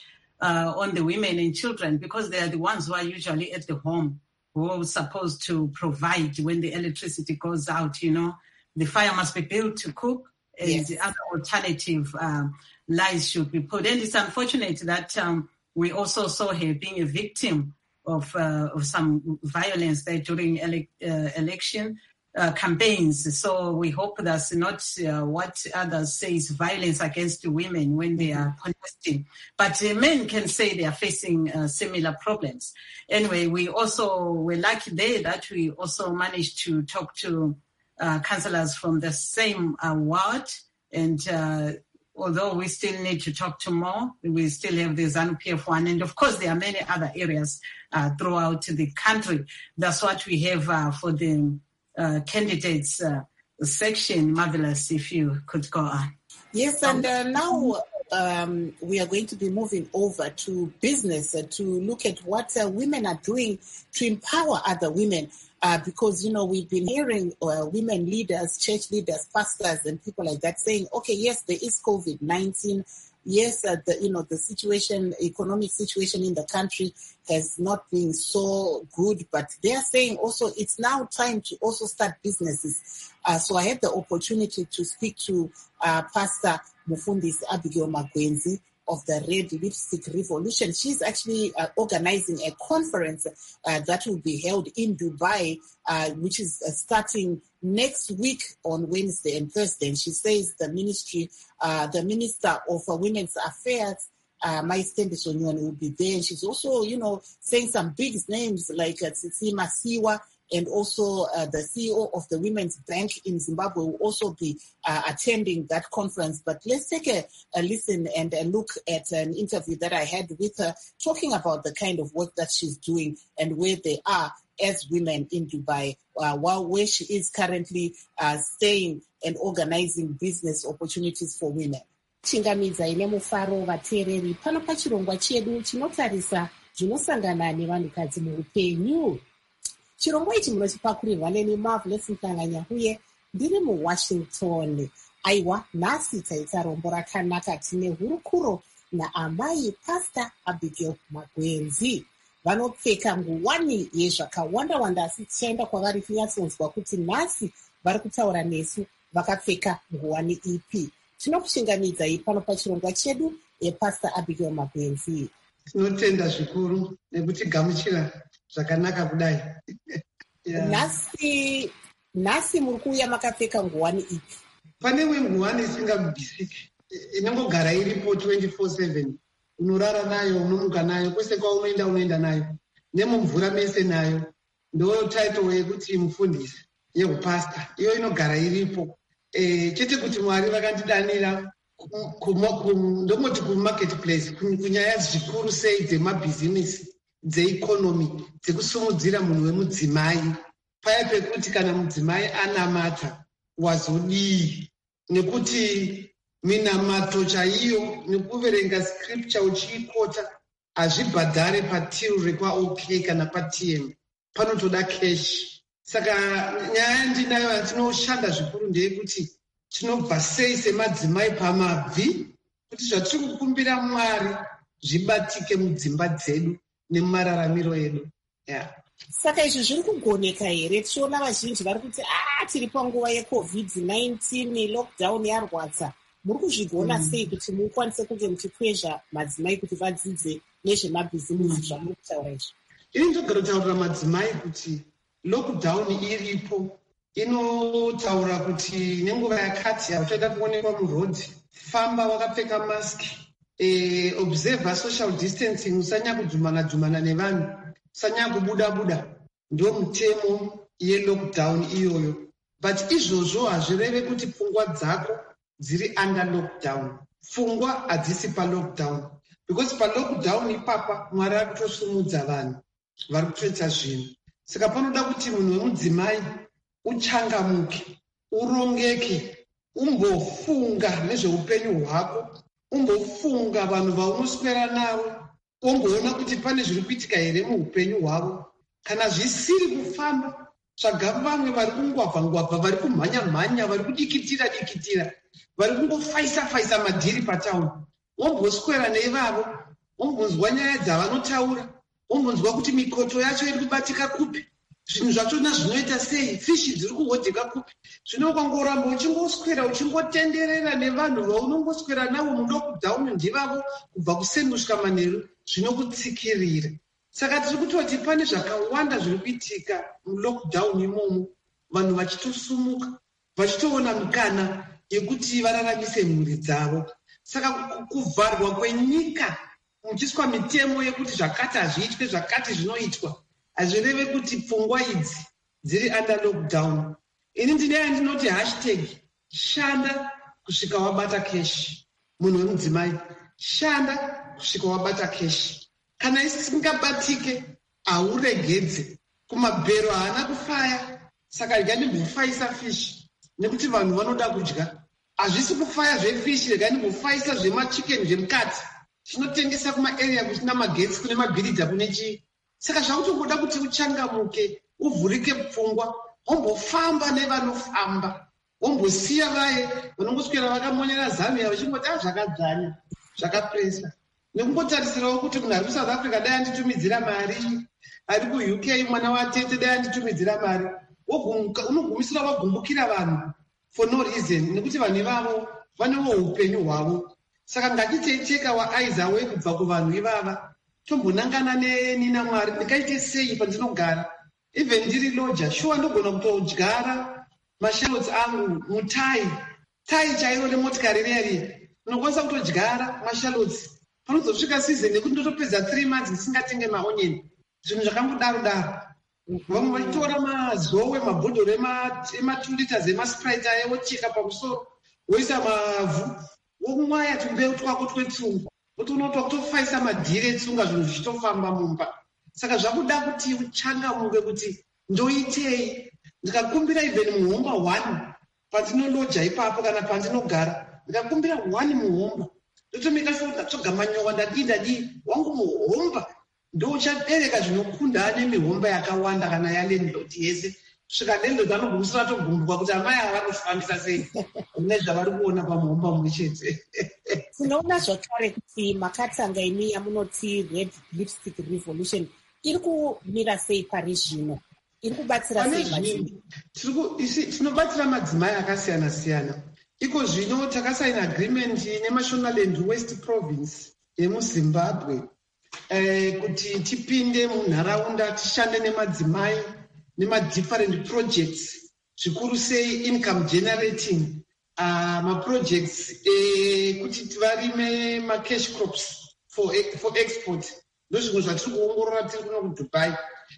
uh, on the women and children, because they are the ones who are usually at the home, who are supposed to provide when the electricity goes out, you know. The fire must be built to cook, and yes. the other alternative um, lies should be put. And it's unfortunate that um, we also saw her being a victim of uh, of some violence there during ele- uh, election uh, campaigns. So we hope that's not uh, what others say is violence against women when they are contesting. But uh, men can say they are facing uh, similar problems. Anyway, we also were lucky there that we also managed to talk to uh, councillors from the same uh, ward, and uh, although we still need to talk to more, we still have the ZANU P F one. And of course, there are many other areas uh, throughout the country. That's what we have uh, for the uh, candidates uh, section. Marvelous, if you could go on. Yes, and uh, now um, we are going to be moving over to business uh, to look at what uh, women are doing to empower other women. Uh, because, you know, we've been hearing uh, women leaders, church leaders, pastors, and people like that saying, okay, yes, there is COVID nineteen. Yes, uh, the, you know, the situation, economic situation in the country has not been so good, but they are saying also it's now time to also start businesses. Uh, so I had the opportunity to speak to uh, Pastor Mufundisi Abigail Magwenzi of the Red Lipstick Revolution. She's actually uh, organizing a conference uh, that will be held in Dubai, uh, which is uh, starting next week on Wednesday and Thursday. And she says the ministry, uh, the Minister of uh, Women's Affairs, uh, Maistembe Sonyoni, will be there. And she's also, you know, saying some big names like uh, Tsitsi Masiwa, and also uh, the C E O of the Women's Bank in Zimbabwe will also be uh, attending that conference. But let's take a, a listen and a look at an interview that I had with her, talking about the kind of work that she's doing and where they are as women in Dubai, uh, while where she is currently uh, staying and organizing business opportunities for women. Chingamidza ine mufaro vateereri pano pachirongwa chedu chinotarisa zvinosangana nevanhukadzi muupenyu. Chirongwa ichi munochipakurirwa neni Marvelous Mhlanganya uye ndiri muWashington. Aiwa, nhasi taita rombo rakanaka tine hurukuro naamai Pastor Abigail Magwenzi. Vanopfeka nguwani yezvakawanda-wanda, asi tichaenda kwavari kunyatsonzwa kuti nhasi vari kutaura nesu vakapfeka nguwani ipi. Tinokushingamidzai pano pachirongwa chedu yePastor Abigail Magwenzi. Tinotenda zvikuru nekuti gamuchira zvakanaka kudai. Yeah. Nasi nasi muri kuuya makapfeka nguwani ipi? Pane imwe nguwani isingabvisiki, inongogara iripo twenty-four seven. Unorara nayo, unomuka nayo, kwese kwaunoenda unoenda nayo, nemumvura mese nayo. Ndo title yekuti mufundisi yehupasta, iyo inogara iripo. Eh, chete kuti Mwari vakandidanira ndomoti kumarketplace, kunyaya zvikuru sei dzemabhizinesi, dzeikonomi, dzekusumudzira munhu wemudzimai. Paya pekuti kana mudzimai anamata wazodii, nekuti minamato chaiyo nekuverenga scripture uchiikota hazvibhadhare patil rekwa OK kana paT M, panotoda cash. Saka nyaya ndinayo yatinoshanda zvikuru ndeyekuti tinobva sei semadzimai pamabvi kuti zvatiri kukumbira Mwari zvibatike mudzimba dzedu nemumararamiro edu. Yeah. Saka izvi zviri kugoneka here? Tichiona vazhinji vari kuti ah, tiri panguva yecovid nineteen, lockdown yarwadza. Muri kuzvigona mm. sei kuti mukwanise kunge muchikwezva madzimai kuti vadzidze nezvemabhizinesi zvamuri kutaura izvi? Ini ndogara kutaurira madzimai kuti lockdown iripo, inotaura kuti nenguva yakati hauchaida kuonekwa murodhi, famba wakapfeka maski, eh, observe social distancing, usanya kudhumana dhumana nevanhu, usanya kubuda buda. Ndio mutemo yelockdown iyoyo. But izvozvo hazvireve kuti pfungwa dzako dziri under lockdown. Pfungwa hadzisi pa lockdown. Because pa lockdown ipapa Mwari ari kutosumudza vanhu vari kutoita zvinhu. Saka panoda kuti munhu wemudzimai uchangamuke, urongeke, umbofunga nezveupenyu hwako, umbofunga vanhu vaunoswera navo, umboona kuti pane zviri kuitika here muupenyu hwavo. Kana zvisiri kufamba, tsvaga vamwe vari kungwabva-ngwabva, vari kumhanya-mhanya, vari kudikitira-dikitira, vari kungofaisa-faisa madhiri patauni. Womboswera neivavo, ombonzwa nyaya dzavanotaura, ombonzwa kuti mikoto yacho iri kubatika kupi, zvinhu zvachona zvinoita sei, fishi dziri kuhodheka kupi. Zvino ukangoramba uchingoswera uchingotenderera nevanhu vaunongoswera navo mulockdown ndivavo kubva kusenushka manheru zvinokutsikirira. Saka tiri kutoti pane zvakawanda zviri kuitika mulockdown imomo, vanhu vachitosumuka vachitoona mukana yekuti vararamise mhuri dzavo. Saka kuvharwa kwenyika muchiiswa mitemo yekuti zvakati hazviitwe zvakati zvinoitwa hazvireve kuti pfungwa idzi dziri under lockdown. Ini ndine yandinoti hashtag shanda kusvika wabata keshi. Munhu wemudzimai, shanda kusvika wabata keshi. Kana isingabatike hauregedze. Kumabhero haana kufaya, saka rega ndimbofaisa fishi nekuti vanhu vanoda kudya. Hazvisi kufaya zvefishi, rega ndimbofaisa zvemachikeni zvemukati. Tinotengesa kumaarea kusina magetsi, kune mabhiridha, kune chii. Saka zvakutongoda kuti uchangamuke, uvhurike pfungwa, wombofamba nevanofamba, wombosiya vaye vanongoswera vakamonyera zamia vachingoti a zvakadzanya zvakapresa. Nekungotarisirawo kuti munhu ari kuSouth Africa dai anditumidzira mari, ari kuU K mwana watete dai anditumidzira mari, unogumisira wagumbukira vanhu for no reason, nekuti vanhu ivavo vanewo upenyu hwavo. Saka ngatiteicheka waaiza we kubva kuvanhu ivava, tombonangana nenina Mwari, ndikaite sei pandinogara. Even ndiri loja, shuwa ndogona kutodyara mashallots angu mutai, tai chairo remotikari reri, unokwanisa kutodyara mashallots. Panozosvika season yekuti ndotopedza three months ndisingatenge maonyeni. Zvinhu zvakangodaro daro. Vamwe vachitora mazowe, mabhodhoro ema two liters emasprite aye wocheka pamusoro, woisa mavhu, womwaya tumbeu twako twetsunga, kuti unotoa kutofaisa madhiri etsunga, zvinhu zvichitofamba mumba. Saka zvakuda kuti uchangamuke kuti ndoitei. Ndikakumbira even muhomba one pandinoloja ipapo kana pandinogara, ndikakumbira one muhomba, ndotomika sure ndatogamanyowa ndadii ndadii, wangu muhomba ndouchabereka zvinokunda ane mihomba yakawanda kana yalandlord yese. Svika landlord anogumisira atogumbuka kuti amai ava vanofambisa sei nezvavari kuona pamuhomba mumwe chete. Tinoona zvakare kuti makatanga imi yamunoti Red Lipstick Revolution iri kumira sei pari zvino? Iri kubatsira sei madzimai? Tinobatsira madzimai akasiyana siyana. Iko zvino takasaina agreement neMashonaland West Province yemuZimbabwe eh, kuti tipinde munharaunda tishande nemadzimai nema-different projects, zvikuru sei income generating uh, ma-projects eh, kuti tivarime ma-cash crops for, for export. Ndozvimwe zvatiri kuongorora tiri kuno kuDubai,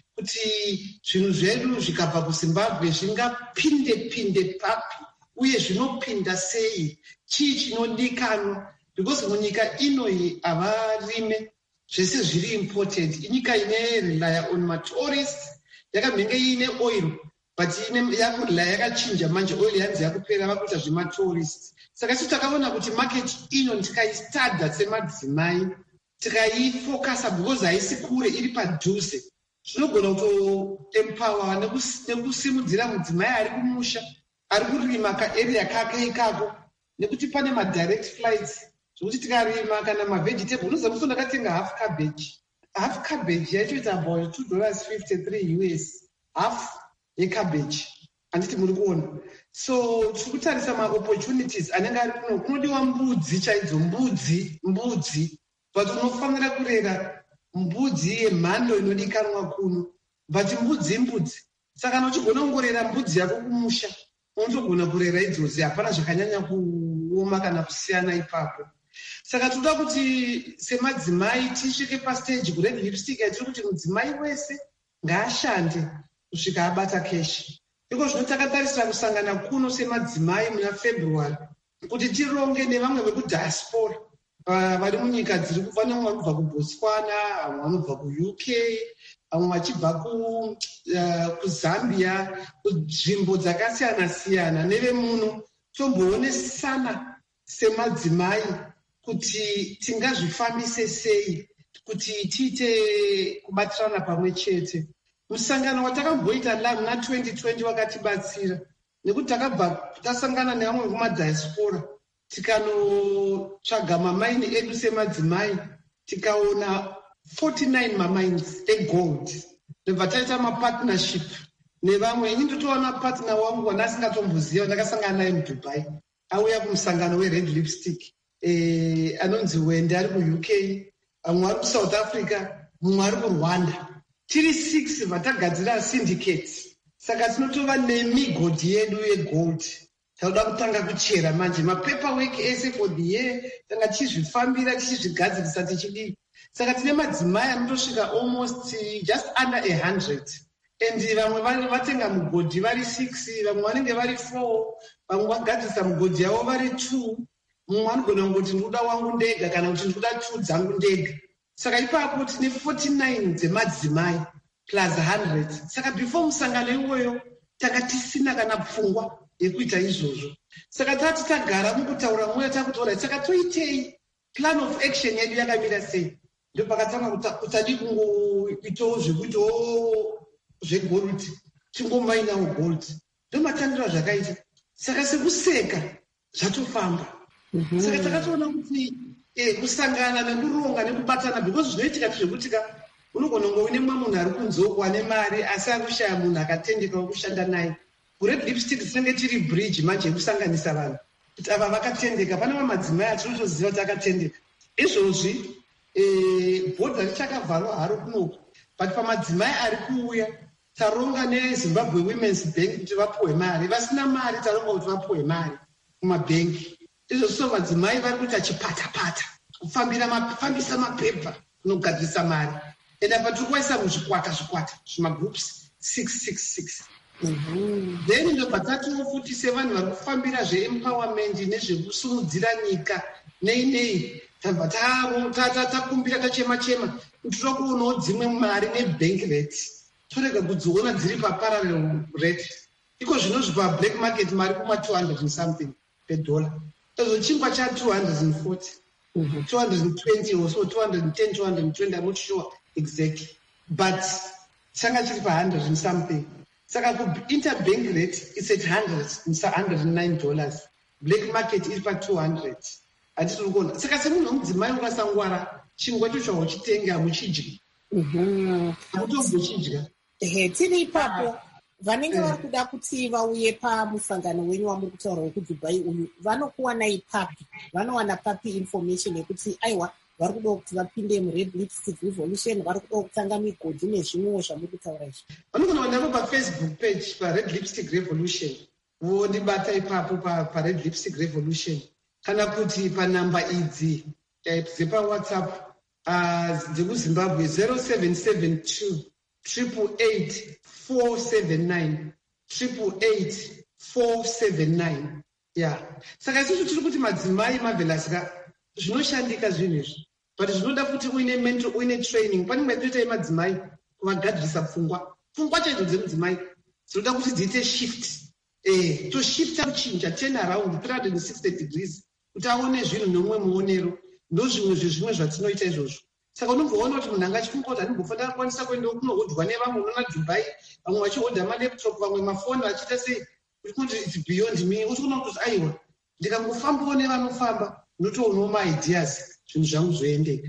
kuti zvinhu zvedu zvikabva kuZimbabwe zvingapinde pinde papi uye zvinopinda sei, chii chinodikanwa, because munyika inoyi havarime zvese zviri important. Inyika ine rely on matourists, yakamhenge iine oil but ine yakurila yakachinja manje, oil yanzi yakupera vakuita zvematourists. Saka isu takaona kuti market ino tikaistada semadzimai, tikaifokasa because haisi kure, iri padhuze, zvinogona kutoempower nekusimudzira mudzimai ari kumusha, ari kurima kaarea kake ikako, nekuti pane madirect flights zvokuti tikarima kana mavegetable. Unoziva ndakatenga half cabbage, half cabbage yaitoita about two dollars fifty-three U S, half yecabbage. Handiti muri kuona. So tiri kutarisa ma-opportunities anenge ari kuno. Kunodiwa mbudzi chaidzo, mbudzi mbudzi but unofanira kurera mbudzi yemhando inodikanwa kuno, but mbudzi mbudzi. Saka kana uchigona kungorera mbudzi yako kumusha, unotogona kurera idzozi, hapana zvakanyanya kuoma kana kusiyana ipapo. Saka toda kuti semadzimai tisvike pastage kuRed Lipstick yatiri kuti mudzimai wese ngaashande kusvika abata keshi. Iko zvino takatarisira kusangana kuno semadzimai muna February kuti tironge nevamwe vekudiaspora vari munyika dziri kubva, nemwe vanobva kuBotswana, vamwe vanobva kuU K, vamwe vachibva kuZambia, kunzvimbo dzakasiyana siyana, nevemuno tomboonesana semadzimai kuti tingazvifambise sei kuti tiite kubatirana pamwe chete. Musangano watakamboita la muna twenty twenty wakatibatsira, nekuti takabva tasangana nevamwe vekuma diaspora tikanotsvaga mamaini edu semadzimai tikaona forty-nine mamines egold ndobva taita mapartnership nevamwe. ini ndotoona partner wangu wandasingatomboziva ndakasangana naye mudubai auya kumusangano wered lipstick eh, anonzi wende ari kuuk, vamwe vari kusouth africa, mumwe ari kurwanda. Tiri six vatagadzira syndicate, saka tinotova nemigodhi yedu yegold. Tauda kutanga kuchera manje mapaperwork ese for the year, tanga tichizvifambira tichizvigadzirisa tichidii. Saka tine madzimai anotosvika almost just under a hundred, and vamwe vatenga mugodhi vari six, vamwe vanenge vari four, vamwe vagadzirisa mugodhi yavo vari two. Mumwe anogona kungoti ndikuda wangu ndega kana kuti ndikuda two dzangu ndega. Saka ipapo tine forty-nine dzemadzimai plus one hundred. Saka before musangano iwoyo tanga tisina kana pfungwa yekuita izvozvo. Saka tati tagara mukutaura mweya takutora saka toitei plan of action yedu yakamira sei. Ndo pakatanga kutadi kungoitawo zvekuitawo zvegold, tingomainawo gold. Ndo matandiro zvakaita. Saka sekuseka zvatofamba. Saka takatoona kuti eh, kusangana nekuronga nekubatana, because zvinoitika zvekutika unogona kunge une mumwe munhu ari kunzoko ane mari asi akushaya munhu akatendeka wekushanda naye. Kured lipstick tinenge tiri bridge manje yekusanganisa vanhu kuti ava vakatendeka. Pane madzimai atinotoziva kuti akatendeka. Izvozvi eh, bhodha richakavharwa haro kunoko, but pamadzimai ari kuuya taronga neZimbabwe Women's Bank kuti vapuwe mari. Vasina mari taronga kuti vapuwe mari kumabhengi. Izvo so madzimai vari kuita chipata-pata kufambisa mapepa kunogadzirisa mari. Enda patiri kuvaisa muzvikwata zvikwata zvimagroups six six six. Then ndobva tatiwo futi sevanhu vari kufambira zveempowerment nezvekusimudzira nyika nei nei, tabva takumbira tachema-chema kuti toda kuonawo dzimwe mari nebank rate, torega kudziona dziri paparallel rate. Iko zvinozvi pablack market mari kuma two hundred and something per dollar. Ezo chingwa cha two hundred and forty, two hundred and twenty or so, two hundred and ten, two hundred and twenty, I'm not sure exactly. But changa chiri pa one hundred and something. Saka ku interbank rate is at one hundred, one hundred and nine dollars. Black market is pa two hundred. Ati turikona. Saka semunhu mudzimai ukasangwara chingwa chocho uchitenga muchidya. Mhm. Akutombochidya. Ehe, tiri ipapo vanenge vari kuda kuti vauye pamusangano wenyu wamuri kutaura wekudubai uyu vanokuwanai papi? Vanowana papi information yekuti aiwa vari kuda kuti vapinde mured lipstick revolution, vari kuda kutanga migodhi nezvimwewo zvamuri kutaura izvi? Vanogona kuendako pafacebook page pared lipstick revolution, vondibata ipapo pared lipstick revolution, kana kuti panhamba idzi dzepawhatsapp dzekuzimbabwe zero seven seven two triple eight four seven nine triple eight four seven nine. Yeah. Saka isusu tiri kuti madzimai mavhelasika zvinoshandika zvinhu izvi, but zvinoda kuti uine mental, uine training. Pane matoita madzimai kuvagadzirisa pfungwa. Pfungwa chaidzo dzemudzimai dzinoda kuti dziite shift. Eh, to shifta kuchinja turn around three hundred sixty degrees kuti aone zvinhu nomwe muonero. Ndo zvimwe zvezvimwe zvatinoita izvozvo. Saka unomboona kuti munhu angachifunga kuti handimbofanira kukwanisa kuenda kunohodhwa nevamwe unoona Dubai, vamwe vachihodha malaptop, vamwe mafoni vachiita sei, kuti it's beyond me. Uchiona kuti aiwa ndikangofambawo nevanofamba ndotoonawo maideas, zvinhu zvangu zvoendeka.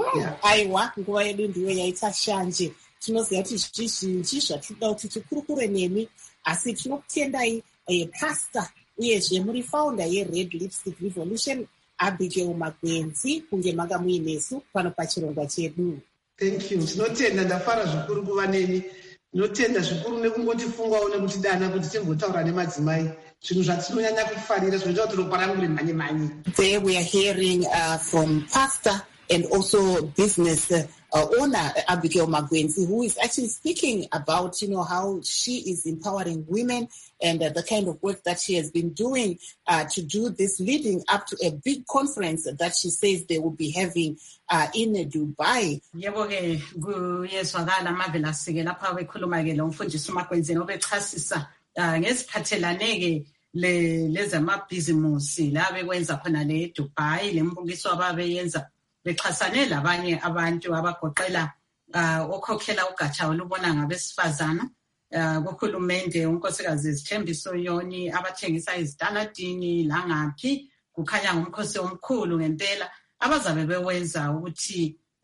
Aiwa, nguva yedu ndiyo yaita shanje. Tinoziva kuti zvizhinji zvatinoda kuti tikurukure nemi, asi tinokutendai pastor uyezve muri founder yered lipstick revolution, Abigail Magwenzi, kunge manga muinesu pano pachirongwa chedu. Thank you. Tinotenda, ndafara zvikuru kuva neni. Tinotenda zvikuru nekungotifungawo nekutidana kuti timbotaura nemadzimai. Zvinhu zvatinonyanya kufarira zvinoita kuti ropa rangu rimhanye mhanye. There we are hearing uh, from pastor and also business uh, owner Abigail Magwenzi, who is actually speaking about, you know, how she is empowering women and uh, the kind of work that she has been doing uh, to do this, leading up to a big conference that she says they will be having uh, in uh, Dubai. Yebo ke kuyezwakala amavela sike lapha bekhuluma ke lo mfundisi uMagwenzi obechasisa ngesiphathelane ke le lezamabhizimusi la bekwenza khona le Dubai, le mbukiso ababeyenza bexhasane labanye abantu abagoqela okhokhela ugatsha olubona ngabesifazana kukhulumende unkosikazi Zithembiso Yoni, abathengisa izitaladini langaphi, kukhanya ngumkhosi omkhulu ngempela abazabe bewenza ukuthi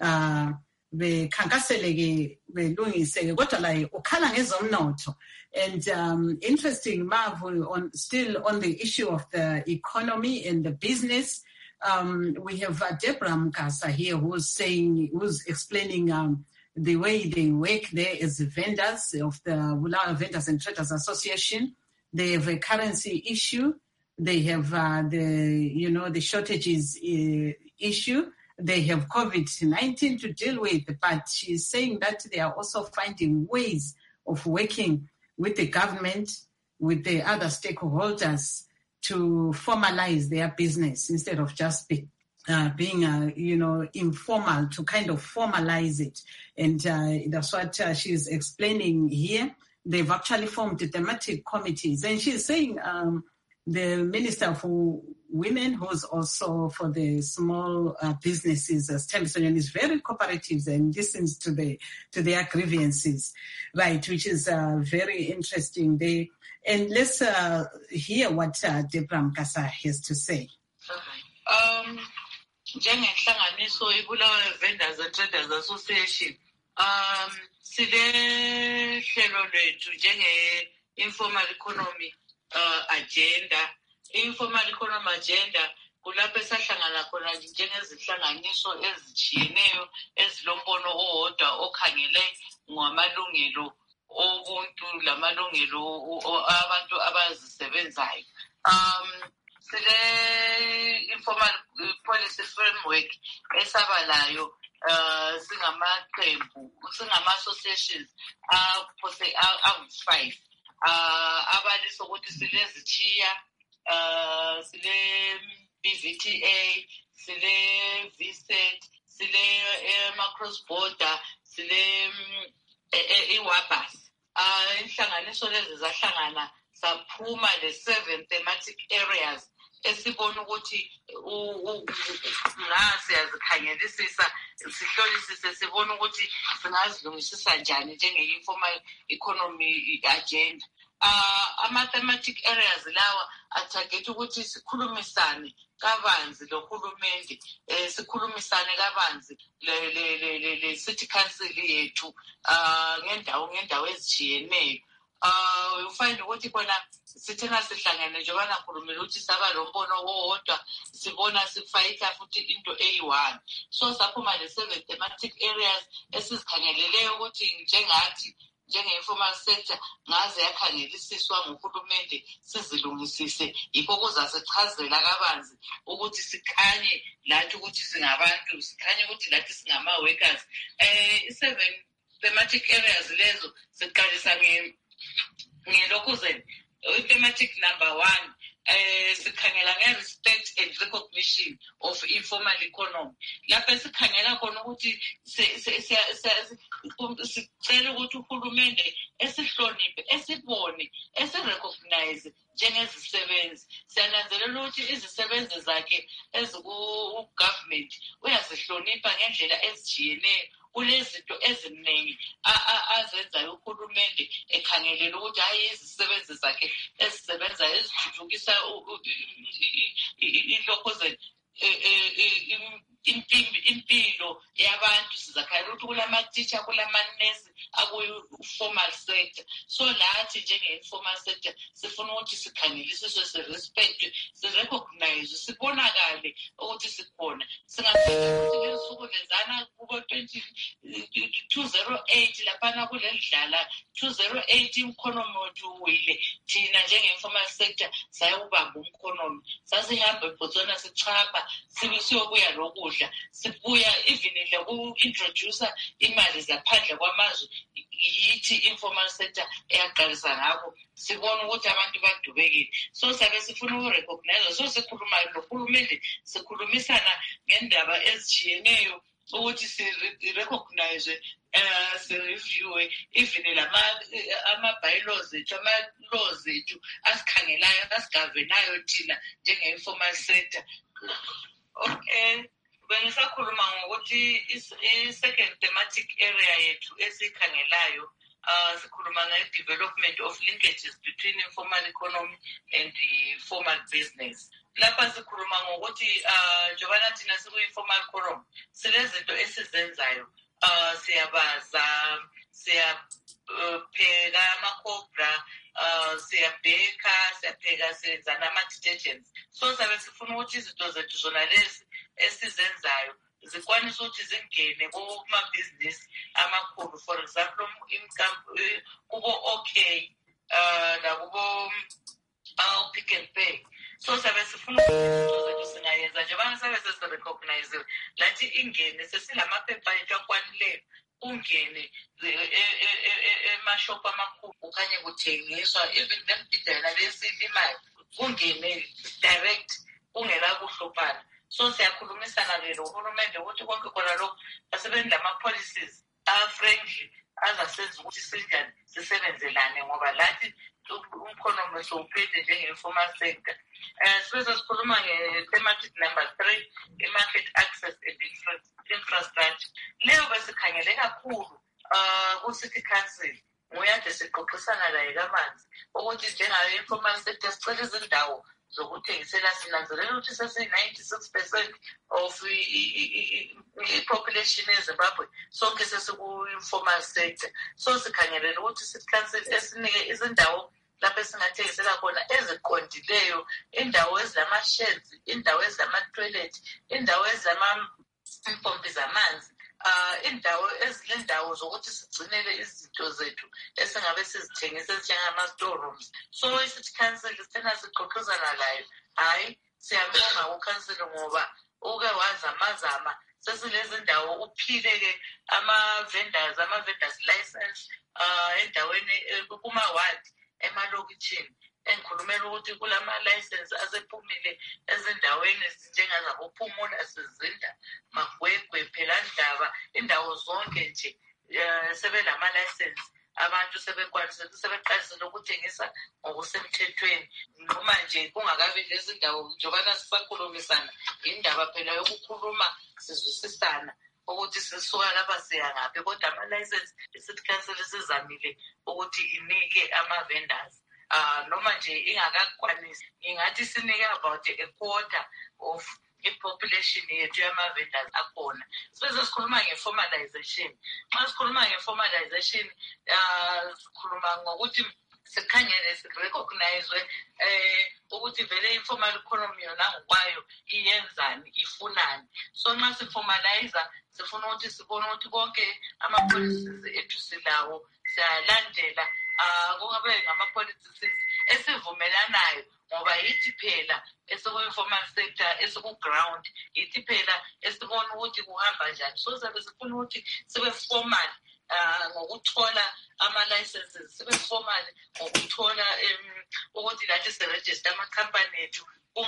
uh, bekhankaseleke belungiseke kodwa la ukhala ngezomnotho. And um, interesting, Marvel, on still on the issue of the economy and the business. Um, we have uh, Deborah Mkasa here who's saying, who's explaining um, the way they work there as vendors of the Bulawayo Vendors and Traders Association. They have a currency issue. They have uh, the, you know, the shortages uh, issue. They have COVID nineteen to deal with, but she's saying that they are also finding ways of working with the government, with the other stakeholders to formalize their business instead of just be, uh, being, uh, you know, informal, to kind of formalize it. And uh, that's what uh, she's explaining here. They've actually formed thematic committees. And she's saying um, the Minister for Women, who's also for the small uh, businesses, uh, Stemson, is very cooperative and listens to the to their grievances, right, which is uh, very interesting. They, and let's uh, hear what uh, Deborah Mkasa has to say. Um, njengenhlanganiso iBulawayo Vendors and Traders Association, um, sile hlelo lethu njenge-informal economy uh, agenda. Informal economy agenda kulapho esahlangana khona njengezihlanganiso ezitshiyeneyo ezilombono owodwa okhangele ngamalungelo obuntu lamalungelo abantu abazisebenzayo. Um, sile informal policy framework esabalayo uh, singamaqembu, singama-associations aphose awu-five. Uh, abaliso ukuthi silezithiya, uh, sile B V T A, sile V S E T, sile macross border, sile iWabas. Uh, inhlanganiso lezi zahlangana saphuma le seven thematic areas esibona ukuthi ngase yazikhangelisisa sihlolisise sibona ukuthi singazilungisisa njani njenge-informal economy agenda. Uh, ama-thematic areas lawa atarget ukuthi sikhulumisane kabanzi lohulumende, eh, sikhulumisane kabanzi le-city council yethu uh, ngendawo ngendawo ezitshiyeneyo. Uh, ufind ukuthi khona sithena sihlangane njengoba nakhulumela ukuthi saba lombono owodwa sibona sifayitha futhi into eyi-one. So saphuma le seven thematic areas esizikhangeleleyo ukuthi njengathi njenge-informal sector ngaze yakhangelisiswa nguhulumende sizilungisise, yikho kuzasichazela kabanzi ukuthi sikhanye lathi ukuthi singabantu, sikhanye ukuthi lathi singama-workers. Eh, i-seven thematic areas lezo siqalisa ngelokuzeni. Thematic number one, uh, sikhangela nge-respect and recognition of informal economy. Lapho sikhangela khona ukuthi sicela ukuthi uhulumende esihloniphe, esibone, esirecognize njengezisebenzi. Siyananzelela ukuthi izisebenzi zakhe eziku-government uyazihlonipha ngendlela ezijiyeneyo. Kulezinto eziningi azenzayo uhulumende ekhangelela ukuthi hayi izisebenzi zakhe ezisebenza ezithuthukisa ilokhoze impilo yabantu. Sizakhala ukuthi kulama-teacher, kulama-nurse akuyi-formal sector. So lathi njenge-informal sector sifuna ukuthi sikhangelisiswe, sirespectwe, sirecognize, sibonakale ukuthi sikhona. Singaphela ukuthi ngezinsuku lezana kubo two thousand eight laphana kulendlala two thousand eight imkhonomi wethu uwile. Thina njenge-informal sector sayawubamba umkhonomi, sasihamba eBotswana sichapha siyobuya lokudla, sibuya even loku-introducer imali zaphandle kwamazwe yithi informal sector eyaqalisa ngakho. Sibona ukuthi abantu badubekile, so sabe sifuna ukurecognize. So sikhuluma nohulumende, sikhulumisana ngendaba ezitshiyeneyo ukuthi si-recognize, uh, si-reviewe even ama-bylaws ethu, ama-laws ethu asikhangelayo, asigavenayo thina njenge-informal sector. Okay, bengisakhuluma ngokuthi i-second thematic area yethu esikhangelayo, uh, sikhuluma nge-development of linkages between informal economy and the formal business. lapha sikhuluma ngokuthi uh njengoba thina siku-informal quorum silezinto esizenzayo uh siyabaza siyapheka amakhobra uh siyabheka siyapheka senza nama-detergents so sabe sifuna ukuthi izinto zethu zona lezi esizenzayo zikwanisa ukuthi zingene kumabhizinisi amakhulu for example kubo okay uh nakubo Pick and Pay. So sabe sifuna ukuthi zethu singayenza njengoba sabe sesirecognize lathi ingene sesilamaphepha ethu akwanileyo ungene emashop amakhulu okanye kuthengiswa even lempidana lesilimayo kungene direct kungela kuhlupana. So siyakhulumisana ke lo hulumende ukuthi konke khona lokho basebenza lama-policies a-friendly azasenza ukuthi sinjani sisebenzelane ngoba lathi umkhono sowuphethe njenge-informal sector. Um sibe sesikhuluma nge-thematic number three, i-market access and infrastructure. Leyo besikhangele kakhulu um ku-city council nguyade siqoqisana laye kamanzi ukuthi njengayo-informal sector sicela izindawo zokuthengisela sinanzelela ukuthi sesi-ninety-six percent of i-population eZimbabwe sonke sesiku-informal sector. So sikhangelela ukuthi city council esinike izindawo lapho esingathengisela khona eziqondileyo, indawo ezilama-sheds, indawo ezilama-toilet, indawo ezilama-impompi zamanzi, uh indawo ezilendawo zokuthi sigcinele izinto zethu esingabe sizithengise njengama-storerooms. So i-city council sithena siqoqizana layo. Hayi siyabonga ku-council ngoba uke wazamazama sesilezi ndawo uphile-ke ama-vendors ama-vendors license uh endaweni kuma-ward emalokitshini engikhulumela ukuthi kulama-license asephumile ezindaweni ezinjengazabophumula sizinda magwegwe phelandaba indawo zonke nje um sebelama-license abantu sebeqalisile ukuthengisa ngokusemthethweni noma nje kungakabi lezi ndawo njengobana sisakhulumisana indaba phela yokukhuluma sizwisisana ukuthi sisuka lapha siya ngaphi kodwa ama-license i-city council sizamile ukuthi inike ama-vendors uh noma nje ingakakwanisi ingathi sinike about a quarter of i-population yethu yama-vendors akhona. Sibe sikhuluma nge-formalization. Xa sikhuluma nge-formalization uh sikhuluma ngokuthi sikhangele sirecognizwe eh ukuthi vele informal economy yona ngokwayo iyenzani ifunani. So nxa siformalize sifuna ukuthi sibone ukuthi konke ama-policies ethu silawo siyalandela uh kungabe ngama-policies esivumelanayo ngoba yithi phela esiku-informal sector esiku-ground yithi phela esibona ukuthi kuhamba njani. So sabe sifuna ukuthi sibe formal uh ngokuthola ama-licenses, sibe formal ngokuthola ukuthi lathi siregister ama-company ethu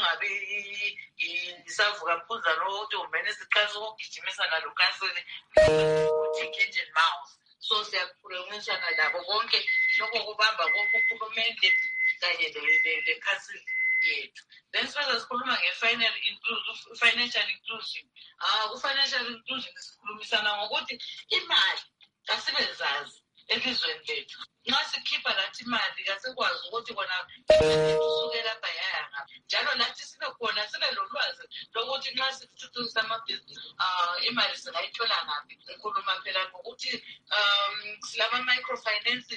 kungabi isavuka mphuzane ukuthi umene siqalisa ukugijimisana lo council ukuthi cat and mouse. So siyakhulumisana labo konke lokho kubamba konke uhulumende kanye le-council yethu. Then sibe sikhuluma nge-final inclusion, financial inclusion. Ah, ku-financial inclusion sikhulumisana ngokuthi imali kasibezazi elizweni lethu. Nxa sikhipha lathi imali kasikwazi ukuthi kona isuke lapha yaya ngaphi. Njalo lathi sibe khona sibe lolwazi lokuthi nxa sithuthukisa amabhizinisi um imali singayithola ngaphi. Ngikhuluma phela ngokuthi um silama-microfinance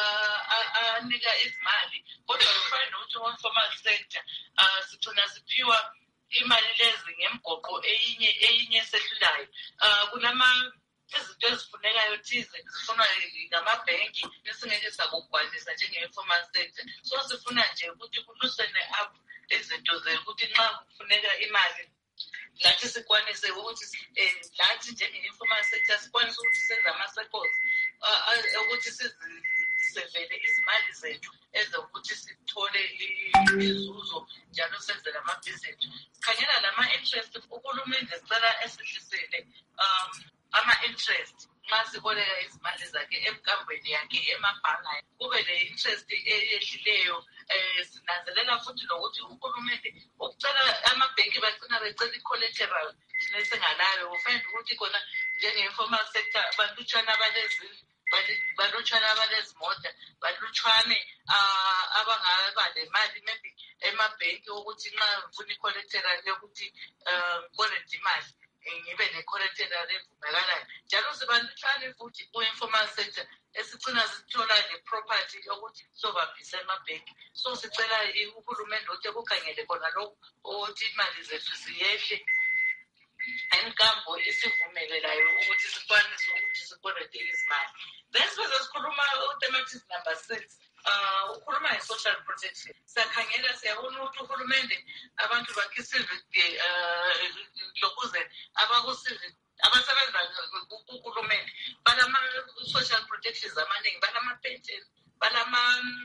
anika izimali kodwa kufana nokuthi one-formal sector um sithona siphiwa imali lezi ngemgoqo eyinye eyinye esehlulayo. um kulama izinto ezifunekayo thize zifunwa ngamabhenki esingeke sakugcwalisa njenge-informal sector. So sifuna nje ukuthi kulusene up izinto zekuthi nxa kufuneka imali lathi sikwanise ukuthi um lathi njenge-informal sector sikwanise ukuthi senze ama-circles ukuthi sizisevele izimali zethu ezokuthi sithole izuzo njalo senze lamabhizinisi. Sikhangela lama-interest uhulumende sicela esihlisele um ama-interest nxa siboleka izimali zakhe emkambweni yakhe emabhanga kube le-interest eyehlileyo. Um sinanzelela futhi nokuthi uhulumende ukucela amabhenki bagcina becela i-collateral thina esingalayo ufenda ukuthi khona njenge-informal sector balutshwana abalezindlu balutshwana abalezimota balutshwane um abangaba lemali maybe emabhenki ukuthi nxa ngifuna i-collateral yokuthi um ngibonede imali ngibe ne-collateral evumelanayo. Njalo sibanhlane futhi ku-informal sector esigcina sithola ne-property yokuthi sobambisa emabhenki. So sicela uhulumende ukuthi kukhangele khona lokhu ukuthi imali zethu ziyehle enkambo isivumelelayo ukuthi sikwanise ukuthi sikolede izimali. Then sibe sikhuluma u-thematic number six. Uh, ukhuluma nge-social protection. Siyakhangela siyabona ukuthi uhulumende abantu bakhe i-civic lokuze abaku-civic abasebenza kuhulumende balama-social protections amaningi, balama-pension, balama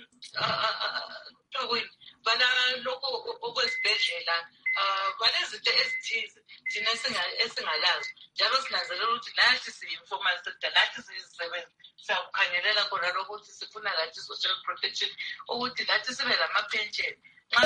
balalokho okwesibhedlela, balezinto ezithize thina esingalazi. Njalo sinanzelela ukuthi nathi siyi-informal sector, nathi siyisebenza. Siyakukhangelela khona lokuthi sifuna lathi social protection ukuthi lathi sibe lama-pension. Nxa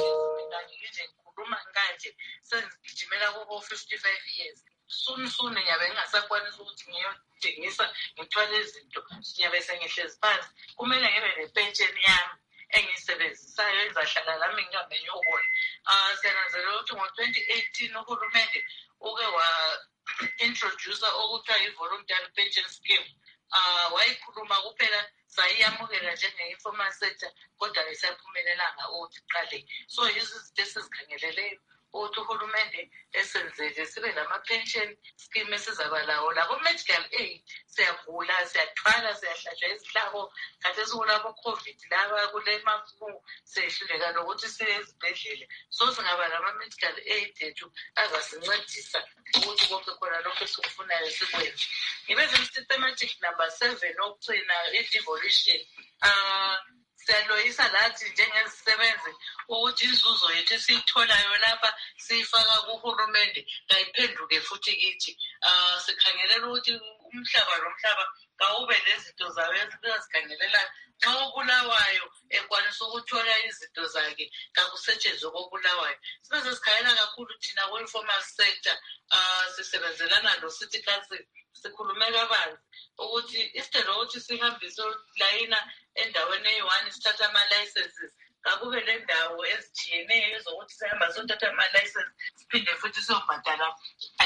nje ngikhuluma kanje sengigijimela kubo fifty-five years. Soon soon ngiyabe ngingasakwanisa ukuthi ngiyodingisa ngithwale izinto, ngiyabe sengihlezi phansi. Kumele ngibe ne-pension yami engiyisebenzisayo ezahlala lami ngihambe ngiyobona. Um siyananzelela ukuthi ngo-twenty eighteen uhulumende uke wa-introducer okuthiwa i-voluntary pension scheme. Uh, wayikhuluma kuphela sayiyamukela njenge-informal sector kodwa ayisaphumelelanga ukuthi qale. So izinto esizikhangeleleyo ukuthi uhulumende esenzele sibe lama-pension scheme esizaba lawo. Labo-medical aid siyagula, siyathwala, siyahlashwa izihlabo, khathi esikulabo-COVID laba kule maflu sehluleka lokuthi siye ezibhedlela. So singaba lama-medical aid ethu azasincedisa ukuthi konke khona lokho esikufunayo sikwenze. Ngibenze i-systematic number seven okugcina i-devolution. Uh, Siyaloyisa lathi njengezisebenzi ukuthi izuzo yethu esiyitholayo lapha siyifaka kuhulumende kayiphenduke futhi kithi. Uh, sikhangelela ukuthi umhlaba lomhlaba kawube nezinto zawo ezikhangelelayo. Xa ubulawayo ekwanisa ukuthola izinto zakhe kakusetshenzwe kobulawayo. Sibe sesikhangela kakhulu thina ku-informal sector, uh, sisebenzelana lo-city council, sikhulume kabanzi ukuthi instead ukuthi sihambise layina endaweni eyi-one sithatha ama-licenses, kakube le ndawo ezithiyeneyo ezokuthi sihamba sothatha ama-license siphinde futhi siyobhadala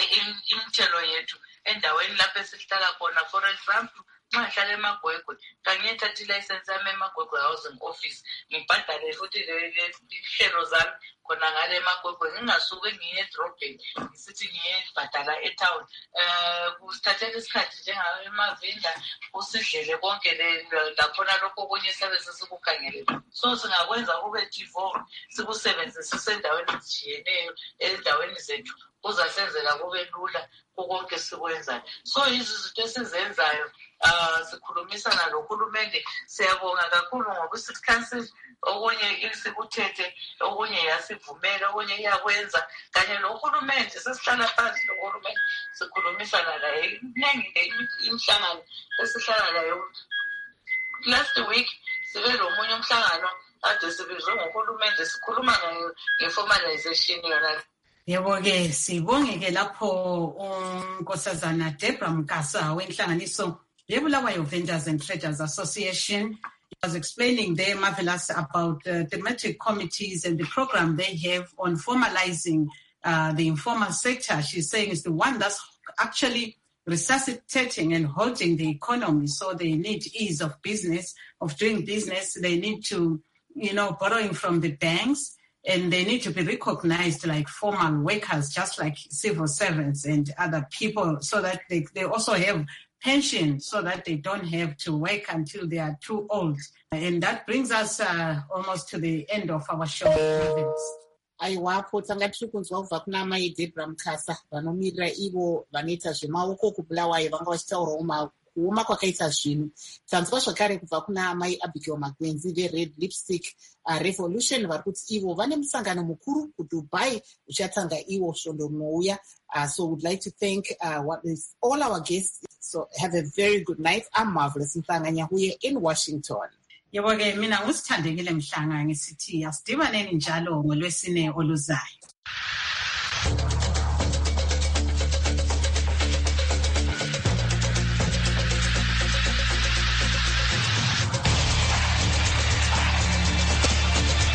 imithelo yethu endaweni lapho esihlala khona. For example, nxa ngihlala eMagwegwe kangiyethatha ilicense yami eMagwegwe housing office ngibhadale futhi ihlelo zami khona ngale eMagwegwe ngingasuke ngiye edrobheni ngisithi ngiyebhadala etown. Um kusithathela isikhathi njengayo emavinda kusidlele konke lakhona lokho okunye siyabe sesikukhangele. So singakwenza kube devolve sikusebenzise sisendaweni ezitshiyeneyo endaweni zethu kuzasenzela kube lula konke sikwenzayo. So yizi zinto esizenzayo. Uh, sikhulumisana lohulumende, siyabonga kakhulu ngoba i-city council okunye isikuthethe, okunye yasivumela, okunye iyakwenza kanye lohulumende. Sesihlala phansi lohulumende sikhulumisana laye. Iningi imihlangano esihlala layo. Last week sibe lomunye umhlangano ade sibizwe ngohulumende sikhuluma nge-formalization yona. Yebo-ke sibonge-ke lapho unkosazana Deborah Mkasa wenhlanganiso yeBulawayo Vendors and Traders Association. He was explaining there, marvelous, about uh, thematic committees and the program they have on formalizing uh, the informal sector. She's saying it's the one that's actually resuscitating and holding the economy. So they need ease of business, of doing business. They need to, you know, borrowing from the banks, and they need to be recognized like formal workers, just like civil servants and other people, so that they, they also have pension, so that they don't have to work until they are too old. And that brings us uh, almost to the end of our show. Aiwapo tanga tiri kunzwa kubva kuna mai Deborah Mkasa vanomirira ivo vanoita zvemaoko kuBulawayo vanga vachitaurawo kuoma kwakaita zvinhu. Tanzwa zvakare kubva kuna mai Abigail Magwenzi veRed Lipstick uh, Revolution vari kuti ivo vane musangano mukuru kuDubai uchatanga ivo svondo rinouya. Uh, so we'd like to thank uh, what is all our guests. So have a very good night. I'm Marvelous Mhlanga-Nyahuye in Washington. Yebo-ke mina ngusithandekile Mhlanga ngisithi asidibaneni njalo ngolwesine oluzayo.